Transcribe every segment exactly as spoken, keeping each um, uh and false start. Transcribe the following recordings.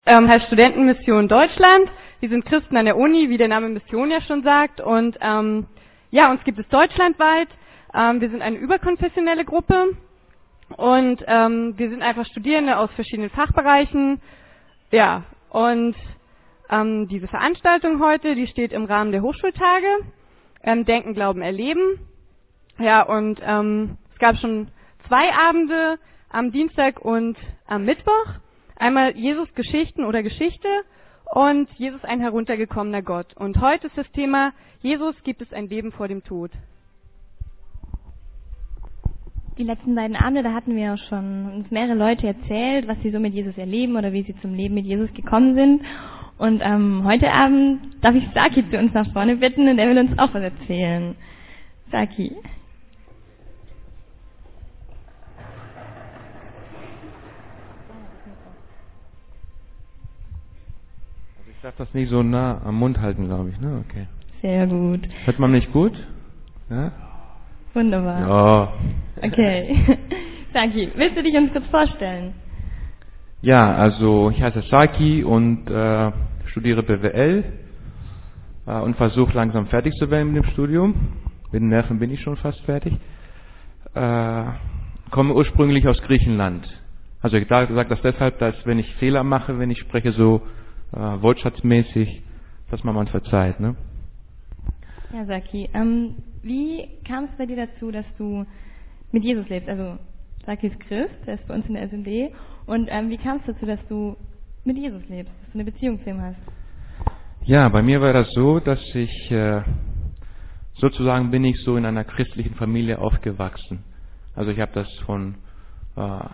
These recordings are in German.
Ähm, heißt Studentenmission Deutschland. Wir sind Christen an der Uni, wie der Name Mission ja schon sagt. Und ähm, ja, uns gibt es deutschlandweit. Ähm, wir sind eine überkonfessionelle Gruppe und ähm, wir sind einfach Studierende aus verschiedenen Fachbereichen. Ja, und ähm, diese Veranstaltung heute, die steht im Rahmen der Hochschultage. Ähm, Denken, Glauben, Erleben. Ja, und ähm, es gab schon zwei Abende am Dienstag und am Mittwoch. Einmal Jesus Geschichten oder Geschichte und Jesus ein heruntergekommener Gott. Und heute ist das Thema, Jesus gibt es ein Leben vor dem Tod. Die letzten beiden Abende, da hatten wir auch schon uns mehrere Leute erzählt, was sie so mit Jesus erleben oder wie sie zum Leben mit Jesus gekommen sind. Und ähm, heute Abend darf ich Saki zu uns nach vorne bitten und er will uns auch was erzählen. Saki. Ich darf das nicht so nah am Mund halten, glaube ich, ne? Okay. Sehr gut. Hört man mich gut? Ja? Wunderbar. Ja. Okay. Saki, willst du dich uns kurz vorstellen? Ja, also ich heiße Saki und äh, studiere B W L äh, und versuche langsam fertig zu werden mit dem Studium. Mit den Nerven bin ich schon fast fertig. Äh, komme ursprünglich aus Griechenland. Also ich sage das deshalb, dass wenn ich Fehler mache, wenn ich spreche so Äh, wortschatzmäßig, dass man mal verzeiht, ne? Ja, Saki, ähm, wie kam es bei dir dazu, dass du mit Jesus lebst? Also Saki ist Christ, der ist bei uns in der S M D. Und ähm, wie kam es dazu, dass du mit Jesus lebst, dass du eine Beziehung zu ihm hast? Ja, bei mir war das so, dass ich äh, sozusagen bin ich so in einer christlichen Familie aufgewachsen. Also ich habe das von äh,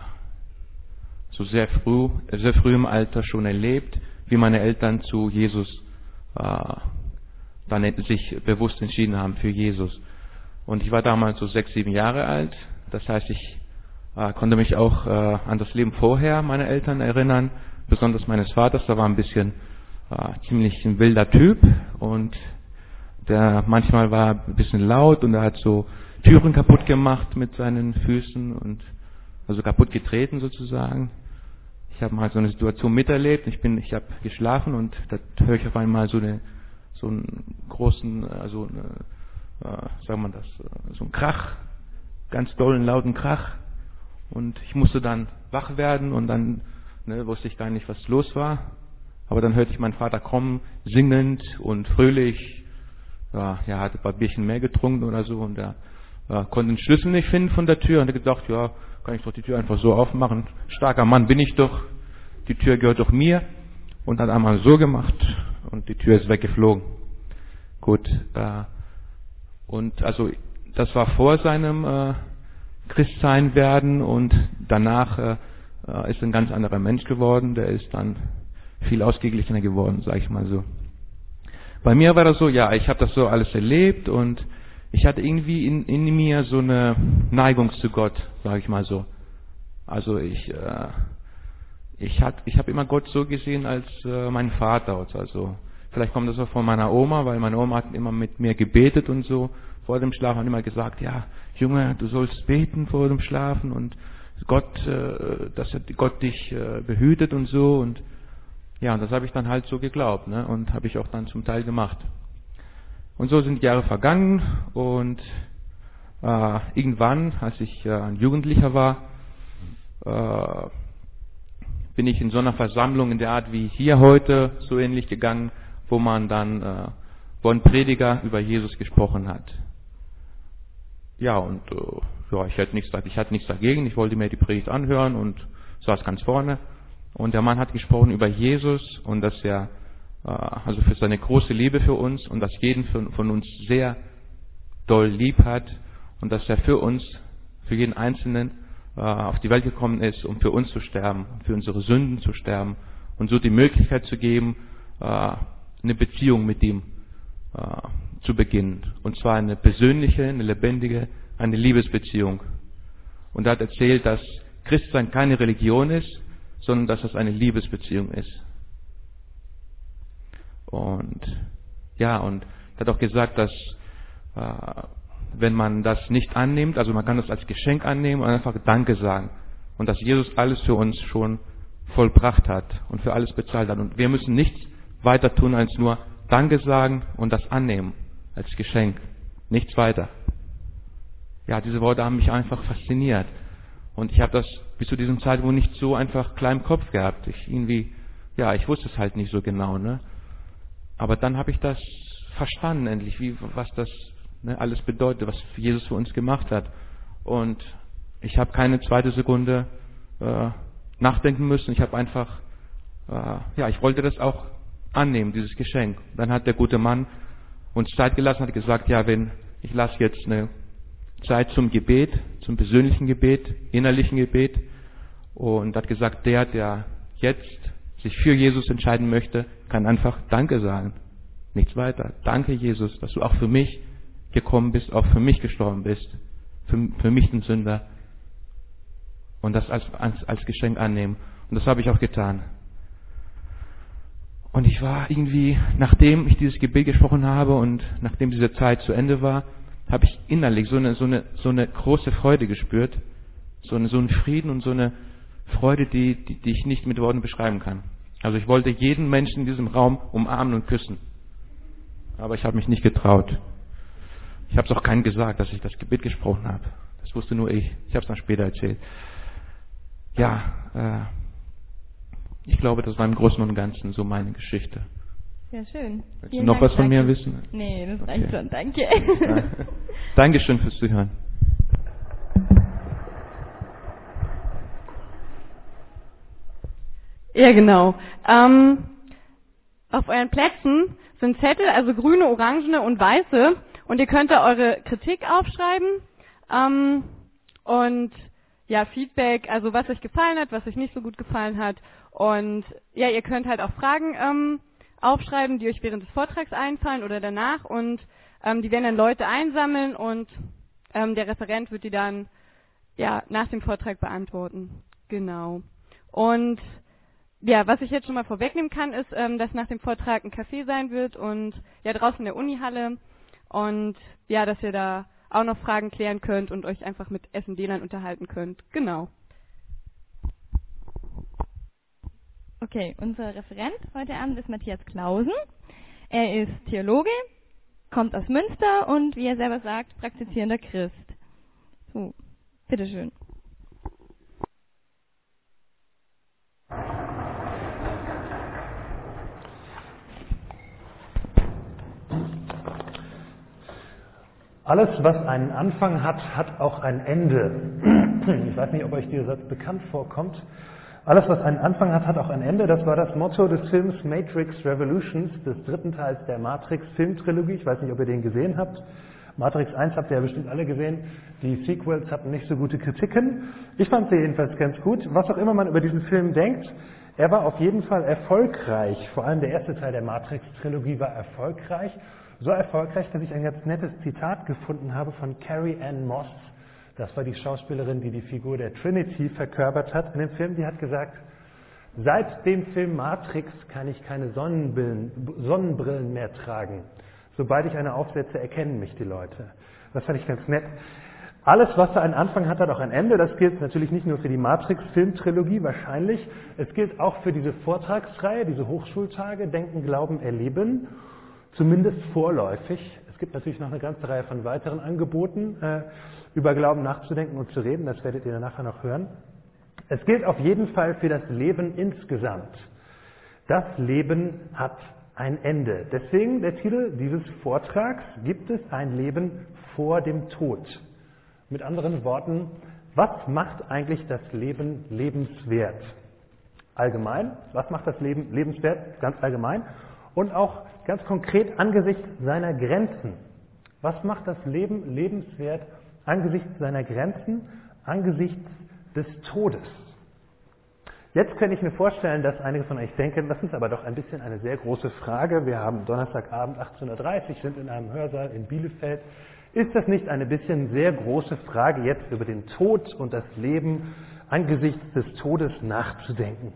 so sehr früh, sehr früh im Alter schon erlebt, wie meine Eltern zu Jesus äh, dann sich bewusst entschieden haben für Jesus. Und ich war damals so sechs, sieben Jahre alt. Das heißt, ich äh, konnte mich auch äh, an das Leben vorher meiner Eltern erinnern, besonders meines Vaters. Der war ein bisschen äh, ziemlich ein wilder Typ und der manchmal war ein bisschen laut und er hat so Türen kaputt gemacht mit seinen Füßen und also kaputt getreten sozusagen. Ich habe mal so eine Situation miterlebt. Ich bin, ich habe geschlafen und da höre ich auf einmal so eine, so einen großen, also eine, äh, sagen wir das, so einen Krach, ganz dollen, lauten Krach. Und ich musste dann wach werden und dann ne, wusste ich gar nicht, was los war. Aber dann hörte ich meinen Vater kommen, singend und fröhlich. Ja, er hatte ein paar Bierchen mehr getrunken oder so und er äh, konnte den Schlüssel nicht finden von der Tür und er hat gedacht, ja, kann ich doch die Tür einfach so aufmachen. Starker Mann bin ich doch. Die Tür gehört doch mir. Und hat einmal so gemacht und die Tür ist weggeflogen. Gut. Äh, und also das war vor seinem äh, Christsein werden und danach äh, ist er ein ganz anderer Mensch geworden. Der ist dann viel ausgeglichener geworden, sage ich mal so. Bei mir war das so, ja, ich habe das so alles erlebt und ich hatte irgendwie in, in mir so eine Neigung zu Gott, sage ich mal so. Also ich, äh, ich, hat, ich habe immer Gott so gesehen als äh, mein Vater. Also vielleicht kommt das auch von meiner Oma, weil meine Oma hat immer mit mir gebetet und so vor dem Schlafen und immer gesagt, ja, Junge, du sollst beten vor dem Schlafen und Gott, äh, dass Gott dich äh, behütet und so. Und ja, und das habe ich dann halt so geglaubt, ne? Und habe ich auch dann zum Teil gemacht. Und so sind Jahre vergangen und äh, irgendwann, als ich äh, ein Jugendlicher war, äh, bin ich in so einer Versammlung in der Art wie hier heute so ähnlich gegangen, wo man dann, äh, wo ein Prediger über Jesus gesprochen hat. Ja, und äh, ja, ich hatte nichts, ich hatte nichts dagegen, ich wollte mir die Predigt anhören und saß ganz vorne. Und der Mann hat gesprochen über Jesus und dass er also für seine große Liebe für uns und dass jeden von uns sehr doll lieb hat und dass er für uns, für jeden Einzelnen auf die Welt gekommen ist, um für uns zu sterben, für unsere Sünden zu sterben und so die Möglichkeit zu geben, eine Beziehung mit ihm zu beginnen. Und zwar eine persönliche, eine lebendige, eine Liebesbeziehung. Und er hat erzählt, dass Christsein keine Religion ist, sondern dass es eine Liebesbeziehung ist. Und ja, und er hat auch gesagt, dass äh, wenn man das nicht annimmt, also man kann das als Geschenk annehmen und einfach Danke sagen. Und dass Jesus alles für uns schon vollbracht hat und für alles bezahlt hat. Und wir müssen nichts weiter tun, als nur Danke sagen und das annehmen als Geschenk. Nichts weiter. Ja, diese Worte haben mich einfach fasziniert. Und ich habe das bis zu diesem Zeitpunkt nicht so einfach klar im Kopf gehabt. Ich irgendwie, ja, ich wusste es halt nicht so genau, ne? Aber dann habe ich das verstanden endlich, wie, was das ne, alles bedeutet, was Jesus für uns gemacht hat. Und ich habe keine zweite Sekunde äh, nachdenken müssen. Ich habe einfach, äh, ja, ich wollte das auch annehmen, dieses Geschenk. Dann hat der gute Mann uns Zeit gelassen, hat gesagt, ja, wenn ich lasse jetzt eine Zeit zum Gebet, zum persönlichen Gebet, innerlichen Gebet, und hat gesagt, der, der jetzt sich für Jesus entscheiden möchte, kann einfach Danke sagen. Nichts weiter. Danke, Jesus, dass du auch für mich gekommen bist, auch für mich gestorben bist, für, für mich den Sünder, und das als, als, als Geschenk annehmen. Und das habe ich auch getan. Und ich war irgendwie, nachdem ich dieses Gebet gesprochen habe und nachdem diese Zeit zu Ende war, habe ich innerlich so eine, so eine, so eine große Freude gespürt, so, eine, so einen Frieden und so eine Freude, die, die, die ich nicht mit Worten beschreiben kann. Also ich wollte jeden Menschen in diesem Raum umarmen und küssen. Aber ich habe mich nicht getraut. Ich habe es auch keinem gesagt, dass ich das Gebet gesprochen habe. Das wusste nur ich. Ich habe es dann später erzählt. Ja, äh, ich glaube, das war im Großen und Ganzen so meine Geschichte. Sehr schön. Willst du noch was von mir wissen? Nee, das Okay. reicht schon. Danke. Ja. Dankeschön fürs Zuhören. Ja, genau. Ähm, auf euren Plätzen sind Zettel, also grüne, orangene und weiße. Und ihr könnt da eure Kritik aufschreiben. Ähm, und ja, Feedback, also was euch gefallen hat, was euch nicht so gut gefallen hat. Und ja, ihr könnt halt auch Fragen ähm, aufschreiben, die euch während des Vortrags einfallen oder danach. Und ähm, die werden dann Leute einsammeln und ähm, der Referent wird die dann ja nach dem Vortrag beantworten. Genau. Und ja, was ich jetzt schon mal vorwegnehmen kann, ist, ähm, dass nach dem Vortrag ein Café sein wird und ja draußen in der Unihalle, und ja, dass ihr da auch noch Fragen klären könnt und euch einfach mit S und D-Lern unterhalten könnt. Genau. Okay, unser Referent heute Abend ist Matthias Clausen. Er ist Theologe, kommt aus Münster und, wie er selber sagt, praktizierender Christ. So, bitteschön. Alles, was einen Anfang hat, hat auch ein Ende. Ich weiß nicht, ob euch dieser Satz bekannt vorkommt. Alles, was einen Anfang hat, hat auch ein Ende. Das war das Motto des Films Matrix Revolutions, des dritten Teils der Matrix-Filmtrilogie. Ich weiß nicht, ob ihr den gesehen habt. Matrix eins habt ihr ja bestimmt alle gesehen. Die Sequels hatten nicht so gute Kritiken. Ich fand sie jedenfalls ganz gut. Was auch immer man über diesen Film denkt, er war auf jeden Fall erfolgreich. Vor allem der erste Teil der Matrix-Trilogie war erfolgreich. So erfolgreich, dass ich ein ganz nettes Zitat gefunden habe von Carrie Ann Moss. Das war die Schauspielerin, die die Figur der Trinity verkörpert hat in dem Film. Die hat gesagt, seit dem Film Matrix kann ich keine Sonnenbrillen, Sonnenbrillen mehr tragen. Sobald ich eine aufsetze, erkennen mich die Leute. Das fand ich ganz nett. Alles, was da einen Anfang hat, hat auch ein Ende. Das gilt natürlich nicht nur für die Matrix-Filmtrilogie, wahrscheinlich. Es gilt auch für diese Vortragsreihe, diese Hochschultage, Denken, Glauben, Erleben. Zumindest vorläufig. Es gibt natürlich noch eine ganze Reihe von weiteren Angeboten, äh, über Glauben nachzudenken und zu reden. Das werdet ihr nachher noch hören. Es gilt auf jeden Fall für das Leben insgesamt. Das Leben hat ein Ende. Deswegen der Titel dieses Vortrags: Gibt es ein Leben vor dem Tod? Mit anderen Worten, was macht eigentlich das Leben lebenswert? Allgemein, was macht das Leben lebenswert? Ganz allgemein. Und auch ganz konkret angesichts seiner Grenzen. Was macht das Leben lebenswert angesichts seiner Grenzen, angesichts des Todes? Jetzt könnte ich mir vorstellen, dass einige von euch denken, das ist aber doch ein bisschen eine sehr große Frage. Wir haben Donnerstagabend achtzehn Uhr dreißig, sind in einem Hörsaal in Bielefeld. Ist das nicht eine bisschen sehr große Frage, jetzt über den Tod und das Leben angesichts des Todes nachzudenken?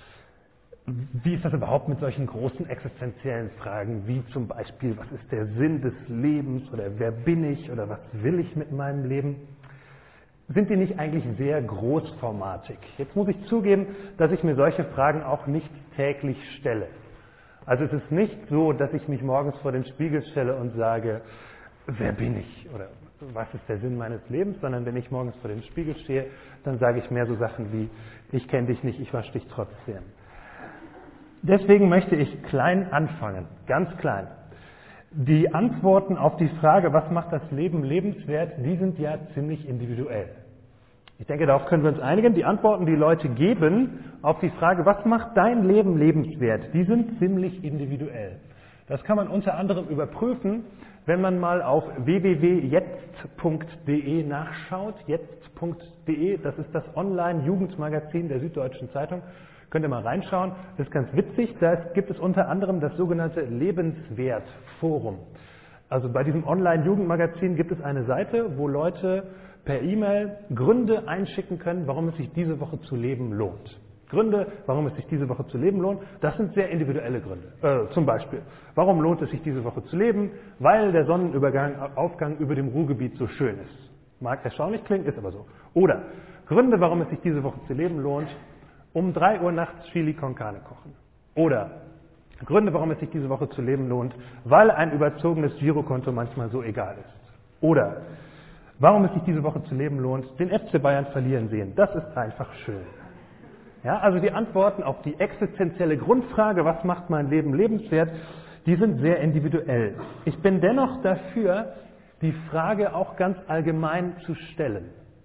Wie ist das überhaupt mit solchen großen existenziellen Fragen, wie zum Beispiel, was ist der Sinn des Lebens oder wer bin ich oder was will ich mit meinem Leben? sind die nicht eigentlich sehr großformatig? Jetzt muss ich zugeben, dass ich mir solche Fragen auch nicht täglich stelle. Also es ist nicht so, dass ich mich morgens vor den Spiegel stelle und sage, wer bin ich oder was ist der Sinn meines Lebens, sondern wenn ich morgens vor dem Spiegel stehe, dann sage ich mehr so Sachen wie, ich kenne dich nicht, ich wasche dich trotzdem. Deswegen möchte ich klein anfangen, ganz klein. Die Antworten auf die Frage, was macht das Leben lebenswert, die sind ja ziemlich individuell. Ich denke, darauf können wir uns einigen. Die Antworten, die Leute geben auf die Frage, was macht dein Leben lebenswert, die sind ziemlich individuell. Das kann man unter anderem überprüfen, wenn man mal auf w w w punkt jetzt punkt de nachschaut. jetzt punkt de, das ist das Online-Jugendmagazin der Süddeutschen Zeitung. Könnt ihr mal reinschauen, das ist ganz witzig. Da gibt es unter anderem das sogenannte Lebenswertforum. Also bei diesem Online-Jugendmagazin gibt es eine Seite, wo Leute per E-Mail Gründe einschicken können, warum es sich diese Woche zu leben lohnt. Gründe, warum es sich diese Woche zu leben lohnt, das sind sehr individuelle Gründe. Äh, zum Beispiel, warum lohnt es sich diese Woche zu leben? Weil der Sonnenübergang, Aufgang über dem Ruhrgebiet so schön ist. Mag erstaunlich klingen, ist aber so. Oder Gründe, warum es sich diese Woche zu leben lohnt, um drei Uhr nachts Chili con Carne kochen. Oder Gründe, warum es sich diese Woche zu leben lohnt, weil ein überzogenes Girokonto manchmal so egal ist. Oder warum es sich diese Woche zu leben lohnt, den F C Bayern verlieren sehen. Das ist einfach schön. Ja, also die Antworten auf die existenzielle Grundfrage, was macht mein Leben lebenswert, die sind sehr individuell. Ich bin dennoch dafür, die Frage auch ganz allgemein zu stellen.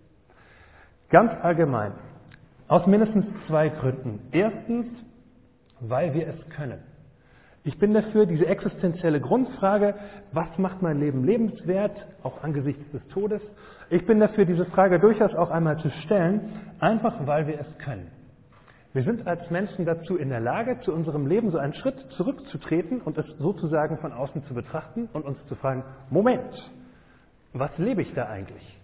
Ganz allgemein. Aus mindestens zwei Gründen. Erstens, weil wir es können. Ich bin dafür, diese existenzielle Grundfrage, was macht mein Leben lebenswert, auch angesichts des Todes, ich bin dafür, diese Frage durchaus auch einmal zu stellen, einfach weil wir es können. Wir sind als Menschen dazu in der Lage, zu unserem Leben so einen Schritt zurückzutreten und es sozusagen von außen zu betrachten und uns zu fragen, Moment, was lebe ich da eigentlich?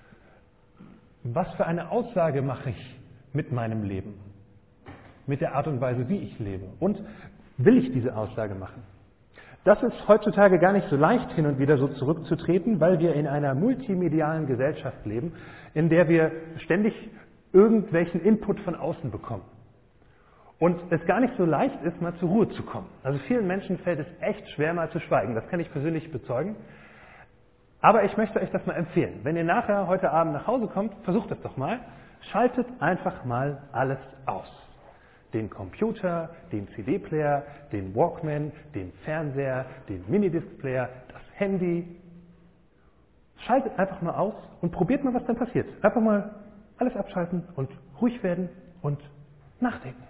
Was für eine Aussage mache ich mit meinem Leben? Mit der Art und Weise, wie ich lebe? Und will ich diese Aussage machen? Das ist heutzutage gar nicht so leicht, hin und wieder so zurückzutreten, weil wir in einer multimedialen Gesellschaft leben, in der wir ständig irgendwelchen Input von außen bekommen. Und es gar nicht so leicht ist, mal zur Ruhe zu kommen. Also vielen Menschen fällt es echt schwer, mal zu schweigen. Das kann ich persönlich bezeugen. Aber ich möchte euch das mal empfehlen. Wenn ihr nachher heute Abend nach Hause kommt, versucht das doch mal. Schaltet einfach mal alles aus. Den Computer, den C D-Player, den Walkman, den Fernseher, den Minidisc-Player, das Handy. Schaltet einfach mal aus und probiert mal, was dann passiert. Einfach mal alles abschalten und ruhig werden und nachdenken.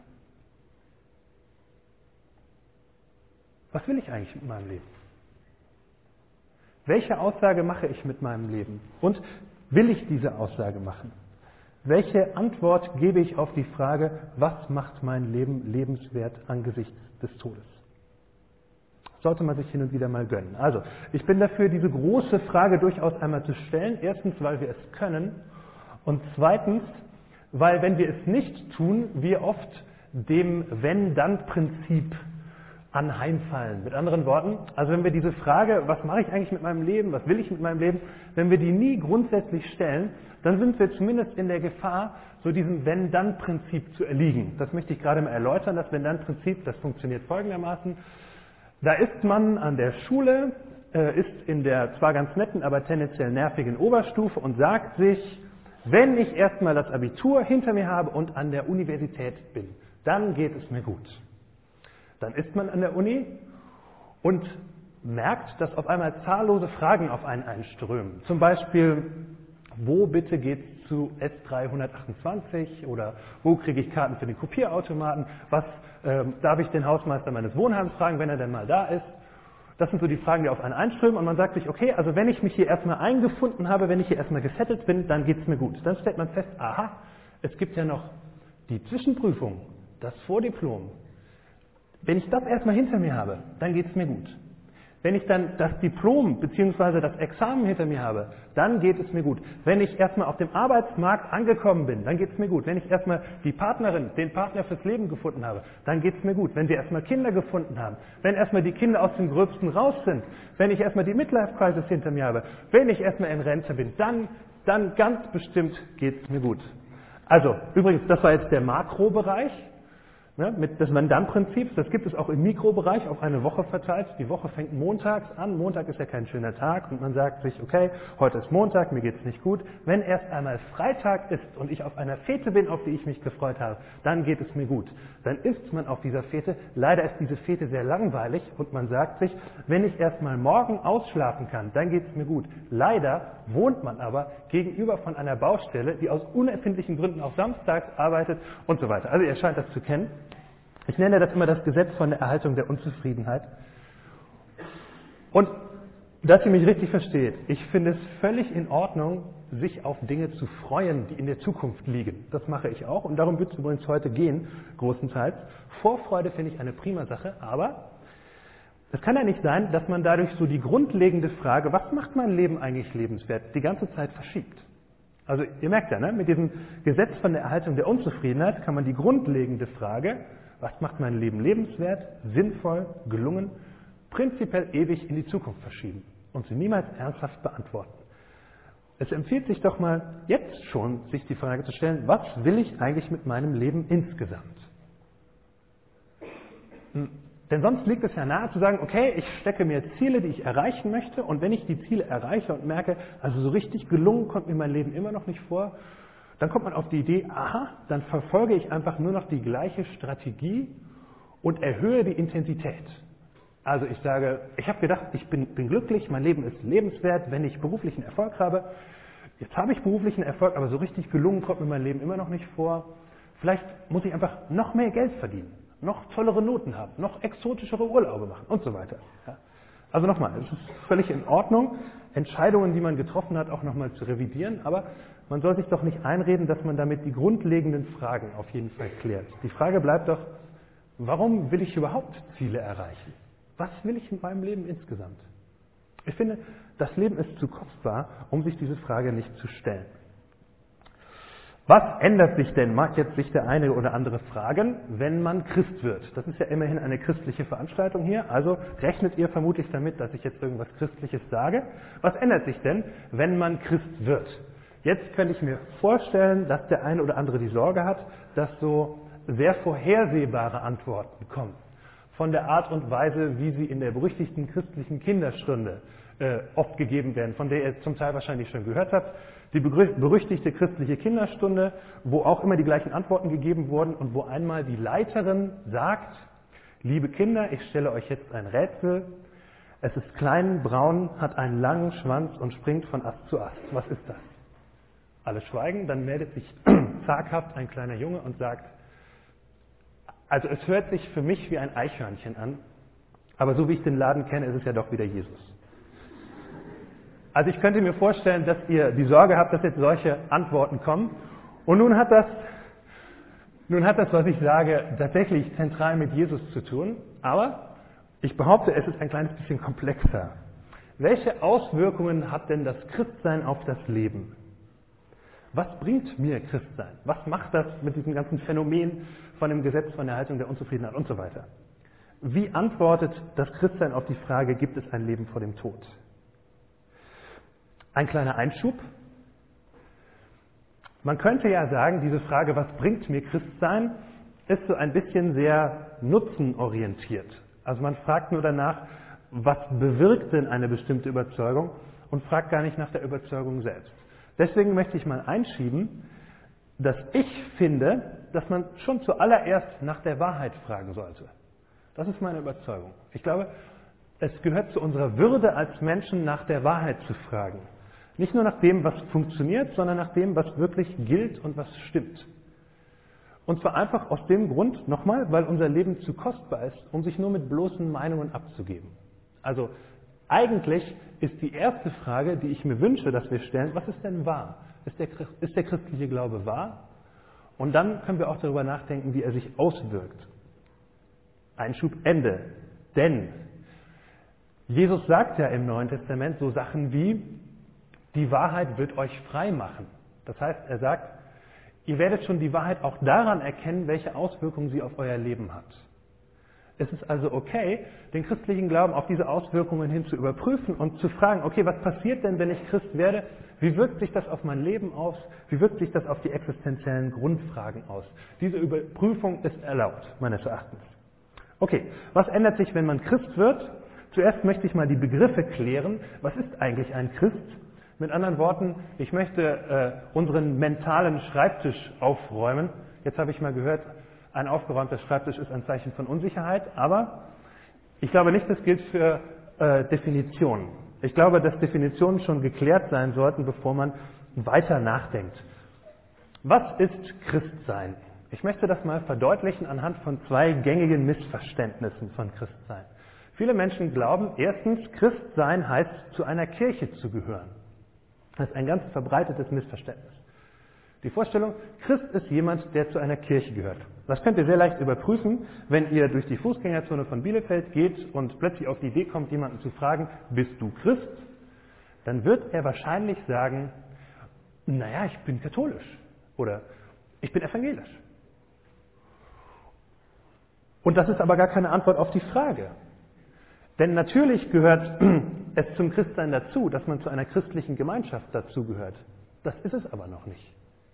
Was will ich eigentlich mit meinem Leben? Welche Aussage mache ich mit meinem Leben? Und will ich diese Aussage machen? Welche Antwort gebe ich auf die Frage, was macht mein Leben lebenswert angesichts des Todes? Sollte man sich hin und wieder mal gönnen. Also, ich bin dafür, diese große Frage durchaus einmal zu stellen. Erstens, weil wir es können. Und zweitens, weil, wenn wir es nicht tun, wir oft dem Wenn-Dann-Prinzip anheimfallen. Mit anderen Worten, also wenn wir diese Frage, was mache ich eigentlich mit meinem Leben, was will ich mit meinem Leben, wenn wir die nie grundsätzlich stellen, dann sind wir zumindest in der Gefahr, so diesem Wenn-Dann-Prinzip zu erliegen. Das möchte ich gerade mal erläutern. Das Wenn-Dann-Prinzip, das funktioniert folgendermaßen. Da ist man an der Schule, äh, ist in der zwar ganz netten, aber tendenziell nervigen Oberstufe und sagt sich, wenn ich erstmal das Abitur hinter mir habe und an der Universität bin, dann geht es mir gut. Dann ist man an der Uni und merkt, dass auf einmal zahllose Fragen auf einen einströmen. Zum Beispiel, wo bitte geht's zu S dreihundertachtundzwanzig oder wo kriege ich Karten für den Kopierautomaten? Was äh, darf ich den Hausmeister meines Wohnheims fragen, wenn er denn mal da ist? Das sind so die Fragen, die auf einen einströmen und man sagt sich, okay, also wenn ich mich hier erstmal eingefunden habe, wenn ich hier erstmal gesettelt bin, dann geht's mir gut. Dann stellt man fest, aha, es gibt ja noch die Zwischenprüfung, das Vordiplom. Wenn ich das erstmal hinter mir habe, dann geht es mir gut. Wenn ich dann das Diplom bzw. das Examen hinter mir habe, dann geht es mir gut. Wenn ich erstmal auf dem Arbeitsmarkt angekommen bin, dann geht es mir gut. Wenn ich erstmal die Partnerin, den Partner fürs Leben gefunden habe, dann geht es mir gut. Wenn wir erstmal Kinder gefunden haben, wenn erstmal die Kinder aus dem Gröbsten raus sind, wenn ich erstmal die Midlife-Crisis hinter mir habe, wenn ich erstmal in Rente bin, dann dann ganz bestimmt geht es mir gut. Also, übrigens, das war jetzt der Makrobereich, ne, mit des Wenn-Dann-Prinzips. Das gibt es auch im Mikrobereich auf eine Woche verteilt. Die Woche fängt montags an. Montag ist ja kein schöner Tag und man sagt sich, okay, heute ist Montag, mir geht es nicht gut. Wenn erst einmal Freitag ist und ich auf einer Fete bin, auf die ich mich gefreut habe, dann geht es mir gut. Dann ist man auf dieser Fete. Leider ist diese Fete sehr langweilig und man sagt sich, wenn ich erst mal morgen ausschlafen kann, dann geht es mir gut. Leider wohnt man aber gegenüber von einer Baustelle, die aus unerfindlichen Gründen auch samstags arbeitet und so weiter. Also ihr scheint das zu kennen. Ich nenne das immer das Gesetz von der Erhaltung der Unzufriedenheit. Und dass ihr mich richtig versteht, ich finde es völlig in Ordnung, sich auf Dinge zu freuen, die in der Zukunft liegen. Das mache ich auch und darum wird es übrigens heute gehen, großenteils. Vorfreude finde ich eine prima Sache, aber es kann ja nicht sein, dass man dadurch so die grundlegende Frage, was macht mein Leben eigentlich lebenswert, die ganze Zeit verschiebt. Also ihr merkt ja, ne, mit diesem Gesetz von der Erhaltung der Unzufriedenheit kann man die grundlegende Frage, was macht mein Leben lebenswert, sinnvoll, gelungen, prinzipiell ewig in die Zukunft verschieben und sie niemals ernsthaft beantworten. Es empfiehlt sich doch mal jetzt schon, sich die Frage zu stellen, was will ich eigentlich mit meinem Leben insgesamt? Hm. Denn sonst liegt es ja nahe zu sagen, okay, ich stecke mir Ziele, die ich erreichen möchte und wenn ich die Ziele erreiche und merke, also so richtig gelungen kommt mir mein Leben immer noch nicht vor, dann kommt man auf die Idee, aha, dann verfolge ich einfach nur noch die gleiche Strategie und erhöhe die Intensität. Also ich sage, ich habe gedacht, ich bin, bin glücklich, mein Leben ist lebenswert, wenn ich beruflichen Erfolg habe. Jetzt habe ich beruflichen Erfolg, aber so richtig gelungen kommt mir mein Leben immer noch nicht vor. Vielleicht muss ich einfach noch mehr Geld verdienen, noch tollere Noten haben, noch exotischere Urlaube machen und so weiter. Ja. Also nochmal, es ist völlig in Ordnung, Entscheidungen, die man getroffen hat, auch nochmal zu revidieren, aber man soll sich doch nicht einreden, dass man damit die grundlegenden Fragen auf jeden Fall klärt. Die Frage bleibt doch, warum will ich überhaupt Ziele erreichen? Was will ich in meinem Leben insgesamt? Ich finde, das Leben ist zu kostbar, um sich diese Frage nicht zu stellen. Was ändert sich denn, mag jetzt sich der eine oder andere fragen, wenn man Christ wird? Das ist ja immerhin eine christliche Veranstaltung hier, also rechnet ihr vermutlich damit, dass ich jetzt irgendwas Christliches sage. Was ändert sich denn, wenn man Christ wird? Jetzt könnte ich mir vorstellen, dass der eine oder andere die Sorge hat, dass so sehr vorhersehbare Antworten kommen. Von der Art und Weise, wie sie in der berüchtigten christlichen Kinderstunde äh, oft gegeben werden, von der ihr zum Teil wahrscheinlich schon gehört habt. Die berüchtigte christliche Kinderstunde, wo auch immer die gleichen Antworten gegeben wurden und wo einmal die Leiterin sagt, liebe Kinder, ich stelle euch jetzt ein Rätsel. Es ist klein, braun, hat einen langen Schwanz und springt von Ast zu Ast. Was ist das? Alle schweigen, dann meldet sich zaghaft ein kleiner Junge und sagt, also es hört sich für mich wie ein Eichhörnchen an, aber so wie ich den Laden kenne, ist es ja doch wieder Jesus. Also ich könnte mir vorstellen, dass ihr die Sorge habt, dass jetzt solche Antworten kommen. Und nun hat das, nun hat das, was ich sage, tatsächlich zentral mit Jesus zu tun. Aber ich behaupte, es ist ein kleines bisschen komplexer. Welche Auswirkungen hat denn das Christsein auf das Leben? Was bringt mir Christsein? Was macht das mit diesem ganzen Phänomen von dem Gesetz von der Erhaltung der Unzufriedenheit und so weiter? Wie antwortet das Christsein auf die Frage, gibt es ein Leben vor dem Tod? Ein kleiner Einschub. Man könnte ja sagen, diese Frage, was bringt mir Christsein, ist so ein bisschen sehr nutzenorientiert. Also man fragt nur danach, was bewirkt denn eine bestimmte Überzeugung und fragt gar nicht nach der Überzeugung selbst. Deswegen möchte ich mal einschieben, dass ich finde, dass man schon zuallererst nach der Wahrheit fragen sollte. Das ist meine Überzeugung. Ich glaube, es gehört zu unserer Würde als Menschen, nach der Wahrheit zu fragen. Nicht nur nach dem, was funktioniert, sondern nach dem, was wirklich gilt und was stimmt. Und zwar einfach aus dem Grund, nochmal, weil unser Leben zu kostbar ist, um sich nur mit bloßen Meinungen abzugeben. Also eigentlich ist die erste Frage, die ich mir wünsche, dass wir stellen, was ist denn wahr? Ist der, ist der christliche Glaube wahr? Und dann können wir auch darüber nachdenken, wie er sich auswirkt. Einschub Ende. Denn Jesus sagt ja im Neuen Testament so Sachen wie, die Wahrheit wird euch frei machen. Das heißt, er sagt, ihr werdet schon die Wahrheit auch daran erkennen, welche Auswirkungen sie auf euer Leben hat. Es ist also okay, den christlichen Glauben auf diese Auswirkungen hin zu überprüfen und zu fragen, okay, was passiert denn, wenn ich Christ werde? Wie wirkt sich das auf mein Leben aus? Wie wirkt sich das auf die existenziellen Grundfragen aus? Diese Überprüfung ist erlaubt, meines Erachtens. Okay, was ändert sich, wenn man Christ wird? Zuerst möchte ich mal die Begriffe klären. Was ist eigentlich ein Christ? Mit anderen Worten, ich möchte äh, unseren mentalen Schreibtisch aufräumen. Jetzt habe ich mal gehört, ein aufgeräumter Schreibtisch ist ein Zeichen von Unsicherheit, aber ich glaube nicht, das gilt für äh, Definitionen. Ich glaube, dass Definitionen schon geklärt sein sollten, bevor man weiter nachdenkt. Was ist Christsein? Ich möchte das mal verdeutlichen anhand von zwei gängigen Missverständnissen von Christsein. Viele Menschen glauben, erstens, Christsein heißt, zu einer Kirche zu gehören. Das ist ein ganz verbreitetes Missverständnis. Die Vorstellung, Christ ist jemand, der zu einer Kirche gehört. Das könnt ihr sehr leicht überprüfen, wenn ihr durch die Fußgängerzone von Bielefeld geht und plötzlich auf die Idee kommt, jemanden zu fragen, bist du Christ? Dann wird er wahrscheinlich sagen, naja, ich bin katholisch oder ich bin evangelisch. Und das ist aber gar keine Antwort auf die Frage. Denn natürlich gehört es zum Christsein dazu, dass man zu einer christlichen Gemeinschaft dazugehört. Das ist es aber noch nicht.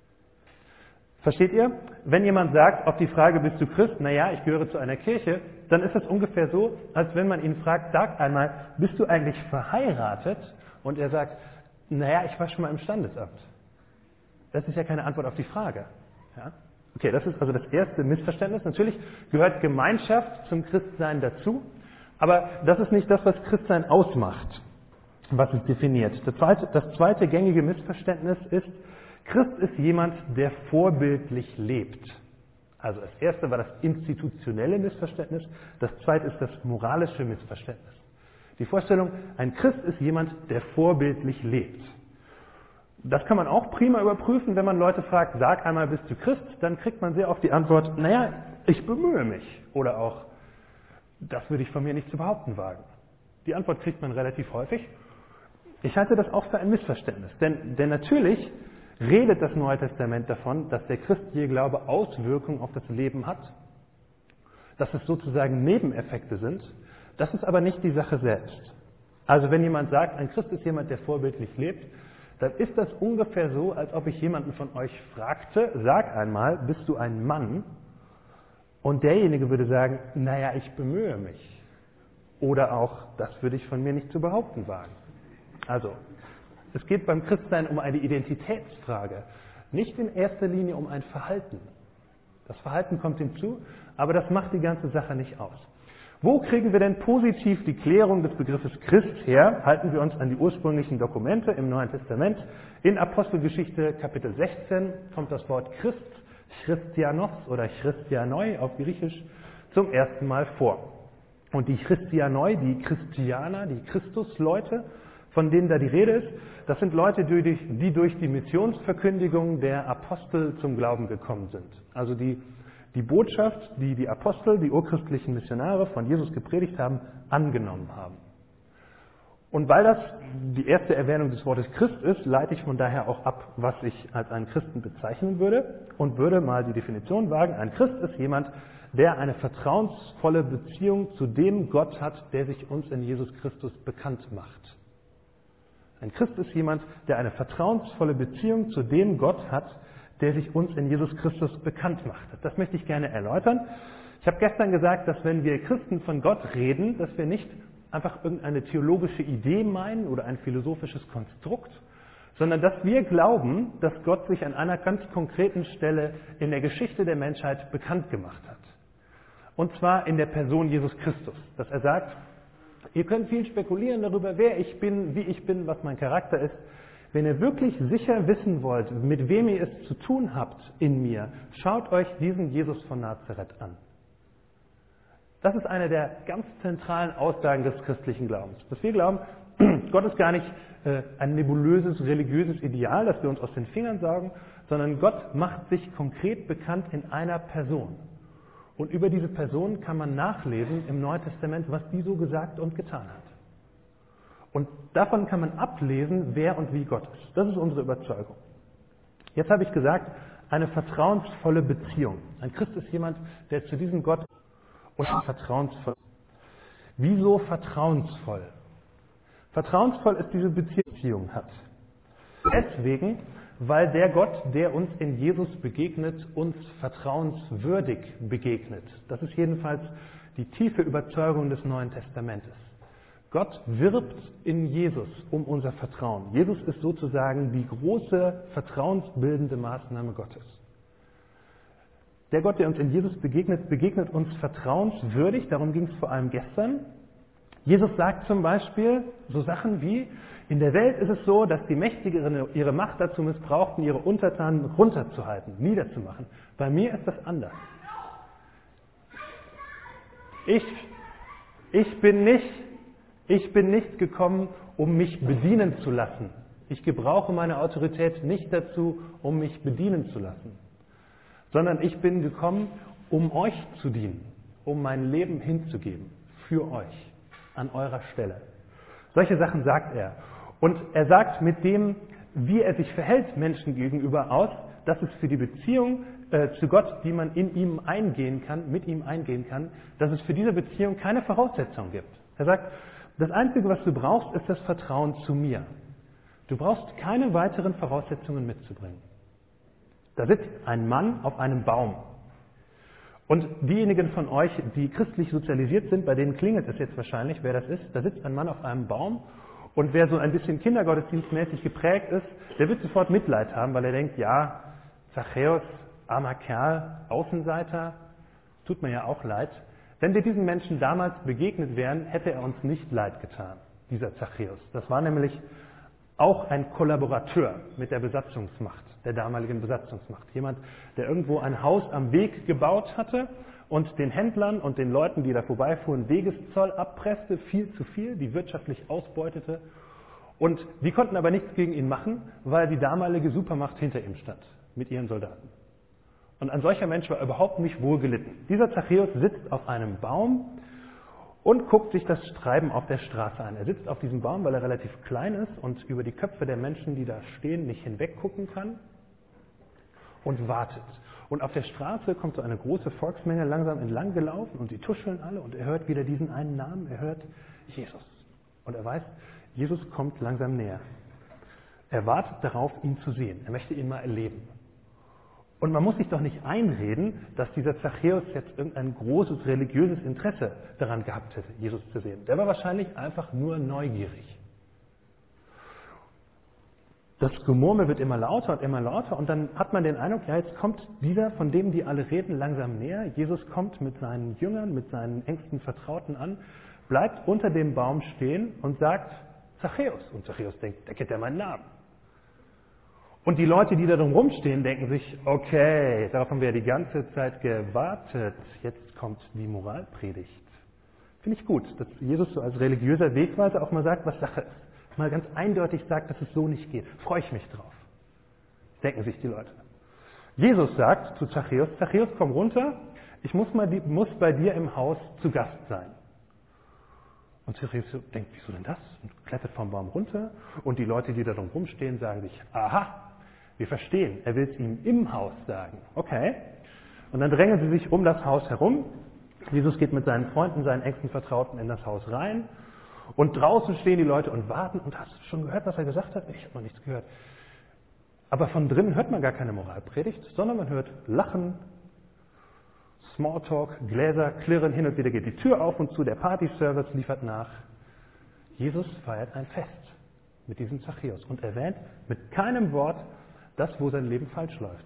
Versteht ihr? Wenn jemand sagt auf die Frage, bist du Christ? Naja, ich gehöre zu einer Kirche, dann ist es ungefähr so, als wenn man ihn fragt, sag einmal, bist du eigentlich verheiratet? Und er sagt, naja, ich war schon mal im Standesamt. Das ist ja keine Antwort auf die Frage. Ja? Okay, das ist also das erste Missverständnis. Natürlich gehört Gemeinschaft zum Christsein dazu, aber das ist nicht das, was Christsein ausmacht, was es definiert. Das zweite, das zweite gängige Missverständnis ist, Christ ist jemand, der vorbildlich lebt. Also das erste war das institutionelle Missverständnis, das zweite ist das moralische Missverständnis. Die Vorstellung, ein Christ ist jemand, der vorbildlich lebt. Das kann man auch prima überprüfen, wenn man Leute fragt, sag einmal, bist du Christ? Dann kriegt man sehr oft die Antwort, naja, ich bemühe mich. Oder auch, das würde ich von mir nicht zu behaupten wagen. Die Antwort kriegt man relativ häufig. Ich halte das auch für ein Missverständnis. Denn, denn natürlich redet das Neue Testament davon, dass der christliche Glaube Auswirkungen auf das Leben hat. Dass es sozusagen Nebeneffekte sind. Das ist aber nicht die Sache selbst. Also wenn jemand sagt, ein Christ ist jemand, der vorbildlich lebt, dann ist das ungefähr so, als ob ich jemanden von euch fragte, sag einmal, bist du ein Mann? Und derjenige würde sagen, naja, ich bemühe mich. Oder auch, das würde ich von mir nicht zu behaupten wagen. Also, es geht beim Christsein um eine Identitätsfrage, nicht in erster Linie um ein Verhalten. Das Verhalten kommt hinzu, aber das macht die ganze Sache nicht aus. Wo kriegen wir denn positiv die Klärung des Begriffes Christ her? Halten wir uns an die ursprünglichen Dokumente im Neuen Testament. In Apostelgeschichte Kapitel sechzehn kommt das Wort Christ, Christianos oder Christianoi auf Griechisch zum ersten Mal vor. Und die Christianoi, die Christianer, die Christusleute, von denen da die Rede ist, das sind Leute, die durch die Missionsverkündigung der Apostel zum Glauben gekommen sind. Also die die Botschaft, die die Apostel, die urchristlichen Missionare von Jesus gepredigt haben, angenommen haben. Und weil das die erste Erwähnung des Wortes Christ ist, leite ich von daher auch ab, was ich als einen Christen bezeichnen würde und würde mal die Definition wagen. Ein Christ ist jemand, der eine vertrauensvolle Beziehung zu dem Gott hat, der sich uns in Jesus Christus bekannt macht. Ein Christ ist jemand, der eine vertrauensvolle Beziehung zu dem Gott hat, der sich uns in Jesus Christus bekannt macht. Das möchte ich gerne erläutern. Ich habe gestern gesagt, dass wenn wir Christen von Gott reden, dass wir nicht einfach irgendeine theologische Idee meinen oder ein philosophisches Konstrukt, sondern dass wir glauben, dass Gott sich an einer ganz konkreten Stelle in der Geschichte der Menschheit bekannt gemacht hat. Und zwar in der Person Jesus Christus. Dass er sagt, ihr könnt viel spekulieren darüber, wer ich bin, wie ich bin, was mein Charakter ist. Wenn ihr wirklich sicher wissen wollt, mit wem ihr es zu tun habt in mir, schaut euch diesen Jesus von Nazareth an. Das ist eine der ganz zentralen Aussagen des christlichen Glaubens. Dass wir glauben, Gott ist gar nicht äh, ein nebulöses, religiöses Ideal, das wir uns aus den Fingern saugen, sondern Gott macht sich konkret bekannt in einer Person. Und über diese Person kann man nachlesen im Neuen Testament, was die so gesagt und getan hat. Und davon kann man ablesen, wer und wie Gott ist. Das ist unsere Überzeugung. Jetzt habe ich gesagt, eine vertrauensvolle Beziehung. Ein Christ ist jemand, der zu diesem Gott und vertrauensvoll. Wieso vertrauensvoll? Vertrauensvoll ist diese Beziehung hat. Deswegen, weil der Gott, der uns in Jesus begegnet, uns vertrauenswürdig begegnet. Das ist jedenfalls die tiefe Überzeugung des Neuen Testamentes. Gott wirbt in Jesus um unser Vertrauen. Jesus ist sozusagen die große vertrauensbildende Maßnahme Gottes. Der Gott, der uns in Jesus begegnet, begegnet uns vertrauenswürdig. Darum ging es vor allem gestern. Jesus sagt zum Beispiel so Sachen wie, in der Welt ist es so, dass die Mächtigeren ihre Macht dazu missbrauchten, ihre Untertanen runterzuhalten, niederzumachen. Bei mir ist das anders. Ich, ich bin nicht, ich bin nicht gekommen, um mich bedienen zu lassen. Ich gebrauche meine Autorität nicht dazu, um mich bedienen zu lassen. Sondern ich bin gekommen, um euch zu dienen, um mein Leben hinzugeben, für euch, an eurer Stelle. Solche Sachen sagt er. Und er sagt mit dem, wie er sich verhält Menschen gegenüber aus, dass es für die Beziehung äh, zu Gott, die man in ihm eingehen kann, mit ihm eingehen kann, dass es für diese Beziehung keine Voraussetzung gibt. Er sagt, das Einzige, was du brauchst, ist das Vertrauen zu mir. Du brauchst keine weiteren Voraussetzungen mitzubringen. Da sitzt ein Mann auf einem Baum. Und diejenigen von euch, die christlich sozialisiert sind, bei denen klingelt es jetzt wahrscheinlich, wer das ist. Da sitzt ein Mann auf einem Baum und wer so ein bisschen kindergottesdienstmäßig geprägt ist, der wird sofort Mitleid haben, weil er denkt, ja, Zachäus, armer Kerl, Außenseiter, tut mir ja auch leid. Wenn wir diesen Menschen damals begegnet wären, hätte er uns nicht leid getan, dieser Zachäus. Das war nämlich auch ein Kollaborateur mit der Besatzungsmacht, der damaligen Besatzungsmacht. Jemand, der irgendwo ein Haus am Weg gebaut hatte und den Händlern und den Leuten, die da vorbeifuhren, Wegeszoll abpresste, viel zu viel, die wirtschaftlich ausbeutete. Und die konnten aber nichts gegen ihn machen, weil die damalige Supermacht hinter ihm stand, mit ihren Soldaten. Und ein solcher Mensch war überhaupt nicht wohl gelitten. Dieser Zachäus sitzt auf einem Baum und guckt sich das Treiben auf der Straße an. Er sitzt auf diesem Baum, weil er relativ klein ist und über die Köpfe der Menschen, die da stehen, nicht hinweggucken kann und wartet. Und auf der Straße kommt so eine große Volksmenge langsam entlang gelaufen und die tuscheln alle und er hört wieder diesen einen Namen, er hört Jesus. Und er weiß, Jesus kommt langsam näher. Er wartet darauf, ihn zu sehen. Er möchte ihn mal erleben. Und man muss sich doch nicht einreden, dass dieser Zachäus jetzt irgendein großes religiöses Interesse daran gehabt hätte, Jesus zu sehen. Der war wahrscheinlich einfach nur neugierig. Das Gemurmel wird immer lauter und immer lauter und dann hat man den Eindruck, ja, jetzt kommt dieser, von dem die alle reden, langsam näher. Jesus kommt mit seinen Jüngern, mit seinen engsten Vertrauten an, bleibt unter dem Baum stehen und sagt, Zachäus. Und Zachäus denkt, der kennt ja meinen Namen. Und die Leute, die da drum rumstehen, denken sich, okay, darauf haben wir ja die ganze Zeit gewartet, jetzt kommt die Moralpredigt. Finde ich gut, dass Jesus so als religiöser Wegweiser auch mal sagt, was Sache ist. Mal ganz eindeutig sagt, dass es so nicht geht. Freue ich mich drauf. Denken sich die Leute. Jesus sagt zu Zachäus, Zachäus, komm runter, ich muss, mal die, muss bei dir im Haus zu Gast sein. Und Zachäus denkt, wieso denn das? Und klettert vom Baum runter und die Leute, die da drum rumstehen, sagen sich, aha, wir verstehen, er will es ihm im Haus sagen. Okay. Und dann drängen sie sich um das Haus herum. Jesus geht mit seinen Freunden, seinen engsten Vertrauten in das Haus rein. Und draußen stehen die Leute und warten. Und hast du schon gehört, was er gesagt hat? Ich habe noch nichts gehört. Aber von drinnen hört man gar keine Moralpredigt, sondern man hört Lachen, Smalltalk, Gläser klirren, hin und wieder geht die Tür auf und zu, der Partyservice liefert nach. Jesus feiert ein Fest mit diesem Zachäus und erwähnt mit keinem Wort das, wo sein Leben falsch läuft.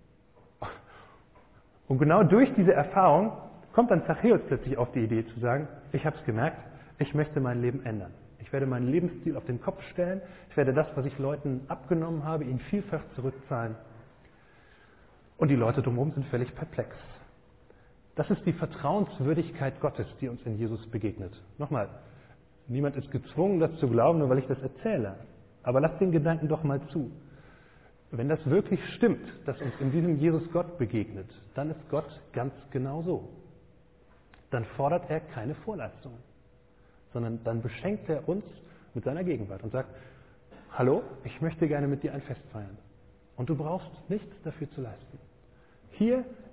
Und genau durch diese Erfahrung kommt dann Zachäus plötzlich auf die Idee zu sagen, ich habe es gemerkt, ich möchte mein Leben ändern. Ich werde meinen Lebensstil auf den Kopf stellen, ich werde das, was ich Leuten abgenommen habe, ihnen vielfach zurückzahlen. Und die Leute drumherum sind völlig perplex. Das ist die Vertrauenswürdigkeit Gottes, die uns in Jesus begegnet. Nochmal, niemand ist gezwungen, das zu glauben, nur weil ich das erzähle. Aber lasst den Gedanken doch mal zu. Wenn das wirklich stimmt, dass uns in diesem Jesus Gott begegnet, dann ist Gott ganz genau so. Dann fordert er keine Vorleistungen, sondern dann beschenkt er uns mit seiner Gegenwart und sagt, hallo, ich möchte gerne mit dir ein Fest feiern. Und du brauchst nichts dafür zu leisten. Hier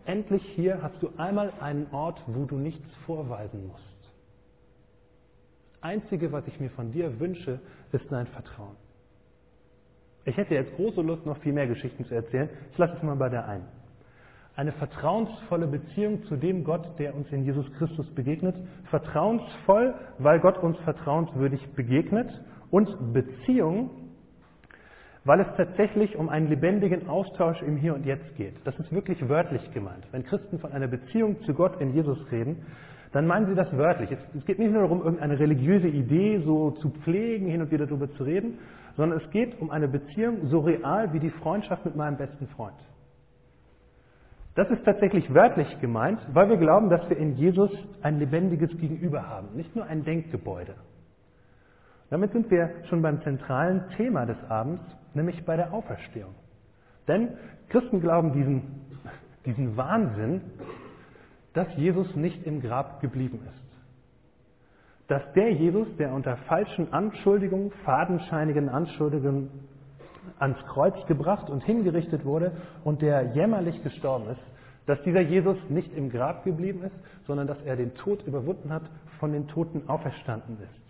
endlich hier hast du einmal einen Ort, wo du nichts vorweisen musst. Das Einzige, was ich mir von dir wünsche, ist dein Vertrauen. Ich hätte jetzt große Lust, noch viel mehr Geschichten zu erzählen. Ich lasse es mal bei der einen. Eine vertrauensvolle Beziehung zu dem Gott, der uns in Jesus Christus begegnet. Vertrauensvoll, weil Gott uns vertrauenswürdig begegnet. Und Beziehung, weil es tatsächlich um einen lebendigen Austausch im Hier und Jetzt geht. Das ist wirklich wörtlich gemeint. Wenn Christen von einer Beziehung zu Gott in Jesus reden, dann meinen sie das wörtlich. Es geht nicht nur darum, irgendeine religiöse Idee so zu pflegen, hin und wieder darüber zu reden, sondern es geht um eine Beziehung so real wie die Freundschaft mit meinem besten Freund. Das ist tatsächlich wörtlich gemeint, weil wir glauben, dass wir in Jesus ein lebendiges Gegenüber haben, nicht nur ein Denkgebäude. Damit sind wir schon beim zentralen Thema des Abends, nämlich bei der Auferstehung. Denn Christen glauben diesen, diesen Wahnsinn, dass Jesus nicht im Grab geblieben ist. Dass der Jesus, der unter falschen Anschuldigungen, fadenscheinigen Anschuldigungen ans Kreuz gebracht und hingerichtet wurde und der jämmerlich gestorben ist, dass dieser Jesus nicht im Grab geblieben ist, sondern dass er den Tod überwunden hat, von den Toten auferstanden ist.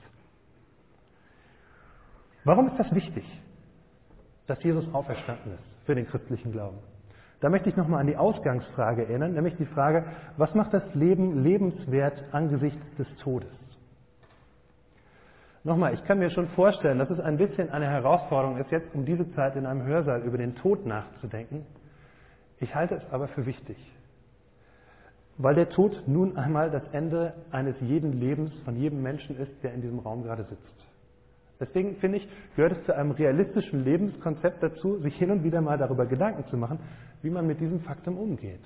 Warum ist das wichtig, dass Jesus auferstanden ist für den christlichen Glauben? Da möchte ich nochmal an die Ausgangsfrage erinnern, nämlich die Frage, was macht das Leben lebenswert angesichts des Todes? Nochmal, ich kann mir schon vorstellen, dass es ein bisschen eine Herausforderung ist, jetzt um diese Zeit in einem Hörsaal über den Tod nachzudenken. Ich halte es aber für wichtig, weil der Tod nun einmal das Ende eines jeden Lebens von jedem Menschen ist, der in diesem Raum gerade sitzt. Deswegen finde ich, gehört es zu einem realistischen Lebenskonzept dazu, sich hin und wieder mal darüber Gedanken zu machen, wie man mit diesem Faktum umgeht.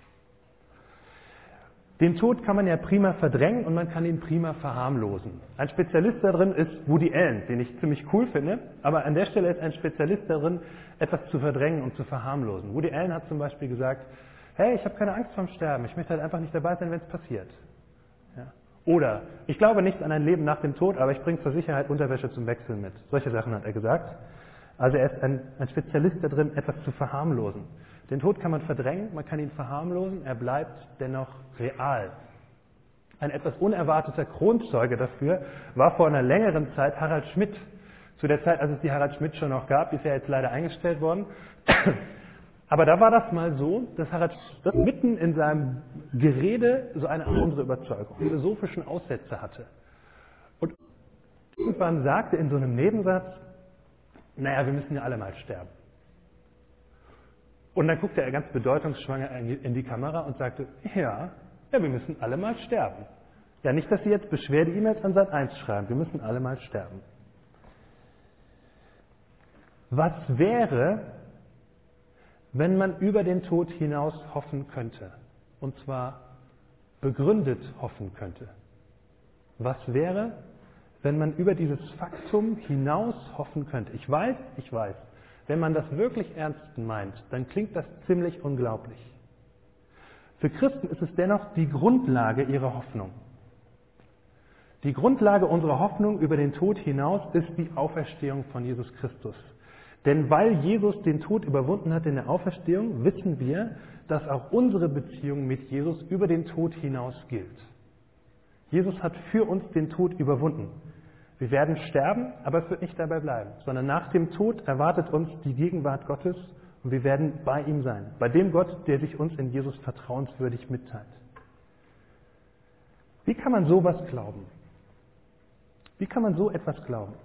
Den Tod kann man ja prima verdrängen und man kann ihn prima verharmlosen. Ein Spezialist darin ist Woody Allen, den ich ziemlich cool finde, aber an der Stelle ist ein Spezialist darin, etwas zu verdrängen und zu verharmlosen. Woody Allen hat zum Beispiel gesagt, hey, ich habe keine Angst vorm Sterben, ich möchte halt einfach nicht dabei sein, wenn es passiert. Ja. Oder, ich glaube nicht an ein Leben nach dem Tod, aber ich bringe zur Sicherheit Unterwäsche zum Wechseln mit. Solche Sachen hat er gesagt. Also er ist ein, ein Spezialist darin, etwas zu verharmlosen. Den Tod kann man verdrängen, man kann ihn verharmlosen, er bleibt dennoch real. Ein etwas unerwarteter Kronzeuge dafür war vor einer längeren Zeit Harald Schmidt. Zu der Zeit, als es die Harald Schmidt schon noch gab, die ist ja jetzt leider eingestellt worden. Aber da war das mal so, dass Harald Schmidt mitten in seinem Gerede so eine andere Überzeugung, philosophischen Aussätze hatte. Und irgendwann sagte in so einem Nebensatz, naja, wir müssen ja alle mal sterben. Und dann guckte er ganz bedeutungsschwanger in die Kamera und sagte, ja, ja, wir müssen alle mal sterben. Ja, nicht, dass Sie jetzt Beschwerde-E-Mails an Sat eins schreiben, wir müssen alle mal sterben. Was wäre, wenn man über den Tod hinaus hoffen könnte? Und zwar begründet hoffen könnte. Was wäre, wenn man über dieses Faktum hinaus hoffen könnte? Ich weiß, ich weiß. Wenn man das wirklich ernst meint, dann klingt das ziemlich unglaublich. Für Christen ist es dennoch die Grundlage ihrer Hoffnung. Die Grundlage unserer Hoffnung über den Tod hinaus ist die Auferstehung von Jesus Christus. Denn weil Jesus den Tod überwunden hat in der Auferstehung, wissen wir, dass auch unsere Beziehung mit Jesus über den Tod hinaus gilt. Jesus hat für uns den Tod überwunden. Wir werden sterben, aber es wird nicht dabei bleiben, sondern nach dem Tod erwartet uns die Gegenwart Gottes und wir werden bei ihm sein, bei dem Gott, der sich uns in Jesus vertrauenswürdig mitteilt. Wie kann man sowas glauben? Wie kann man so etwas glauben?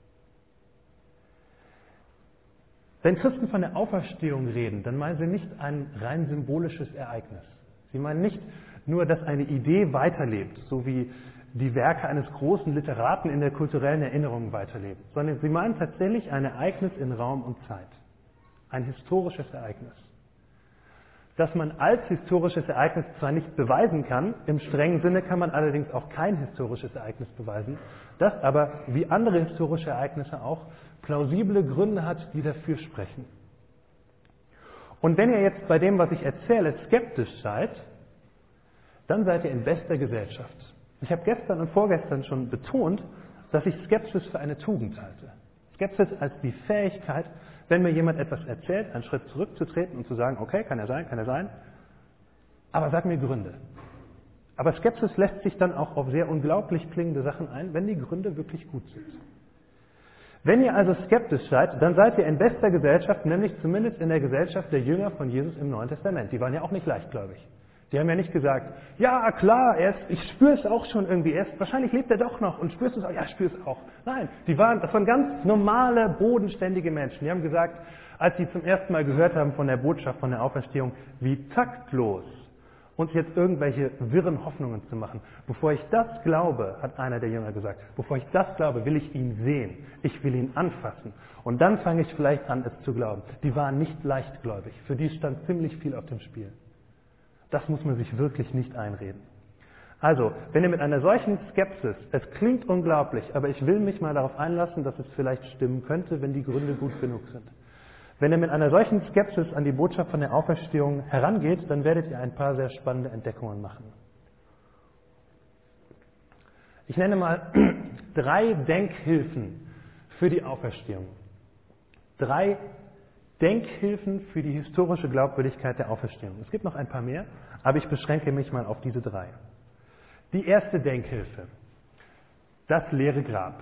Wenn Christen von der Auferstehung reden, dann meinen sie nicht ein rein symbolisches Ereignis. Sie meinen nicht nur, dass eine Idee weiterlebt, so wie die Werke eines großen Literaten in der kulturellen Erinnerung weiterleben, sondern sie meinen tatsächlich ein Ereignis in Raum und Zeit. Ein historisches Ereignis. Das man als historisches Ereignis zwar nicht beweisen kann, im strengen Sinne kann man allerdings auch kein historisches Ereignis beweisen, das aber, wie andere historische Ereignisse auch, plausible Gründe hat, die dafür sprechen. Und wenn ihr jetzt bei dem, was ich erzähle, skeptisch seid, dann seid ihr in bester Gesellschaft. Ich habe gestern und vorgestern schon betont, dass ich Skepsis für eine Tugend halte. Skepsis als die Fähigkeit, wenn mir jemand etwas erzählt, einen Schritt zurückzutreten und zu sagen, okay, kann er sein, kann er sein, Aber sag mir Gründe. Aber Skepsis lässt sich dann auch auf sehr unglaublich klingende Sachen ein, wenn die Gründe wirklich gut sind. Wenn ihr also skeptisch seid, dann seid ihr in bester Gesellschaft, nämlich zumindest in der Gesellschaft der Jünger von Jesus im Neuen Testament. Die waren ja auch nicht leichtgläubig. Die haben ja nicht gesagt, ja klar, er ist, ich spüre es auch schon irgendwie, er ist, wahrscheinlich lebt er doch noch und spürst du es auch? Ja, ich spüre es auch. Nein, die waren, das waren ganz normale, bodenständige Menschen. Die haben gesagt, als sie zum ersten Mal gehört haben von der Botschaft, von der Auferstehung, wie taktlos uns jetzt irgendwelche wirren Hoffnungen zu machen. Bevor ich das glaube, hat einer der Jünger gesagt, bevor ich das glaube, will ich ihn sehen. Ich will ihn anfassen. Und dann fange ich vielleicht an, es zu glauben. Die waren nicht leichtgläubig. Für die stand ziemlich viel auf dem Spiel. Das muss man sich wirklich nicht einreden. Also, wenn ihr mit einer solchen Skepsis, es klingt unglaublich, aber ich will mich mal darauf einlassen, dass es vielleicht stimmen könnte, wenn die Gründe gut genug sind. Wenn ihr mit einer solchen Skepsis an die Botschaft von der Auferstehung herangeht, dann werdet ihr ein paar sehr spannende Entdeckungen machen. Ich nenne mal drei Denkhilfen für die Auferstehung. Drei Denkhilfen für die historische Glaubwürdigkeit der Auferstehung. Es gibt noch ein paar mehr, aber ich beschränke mich mal auf diese drei. Die erste Denkhilfe: das leere Grab.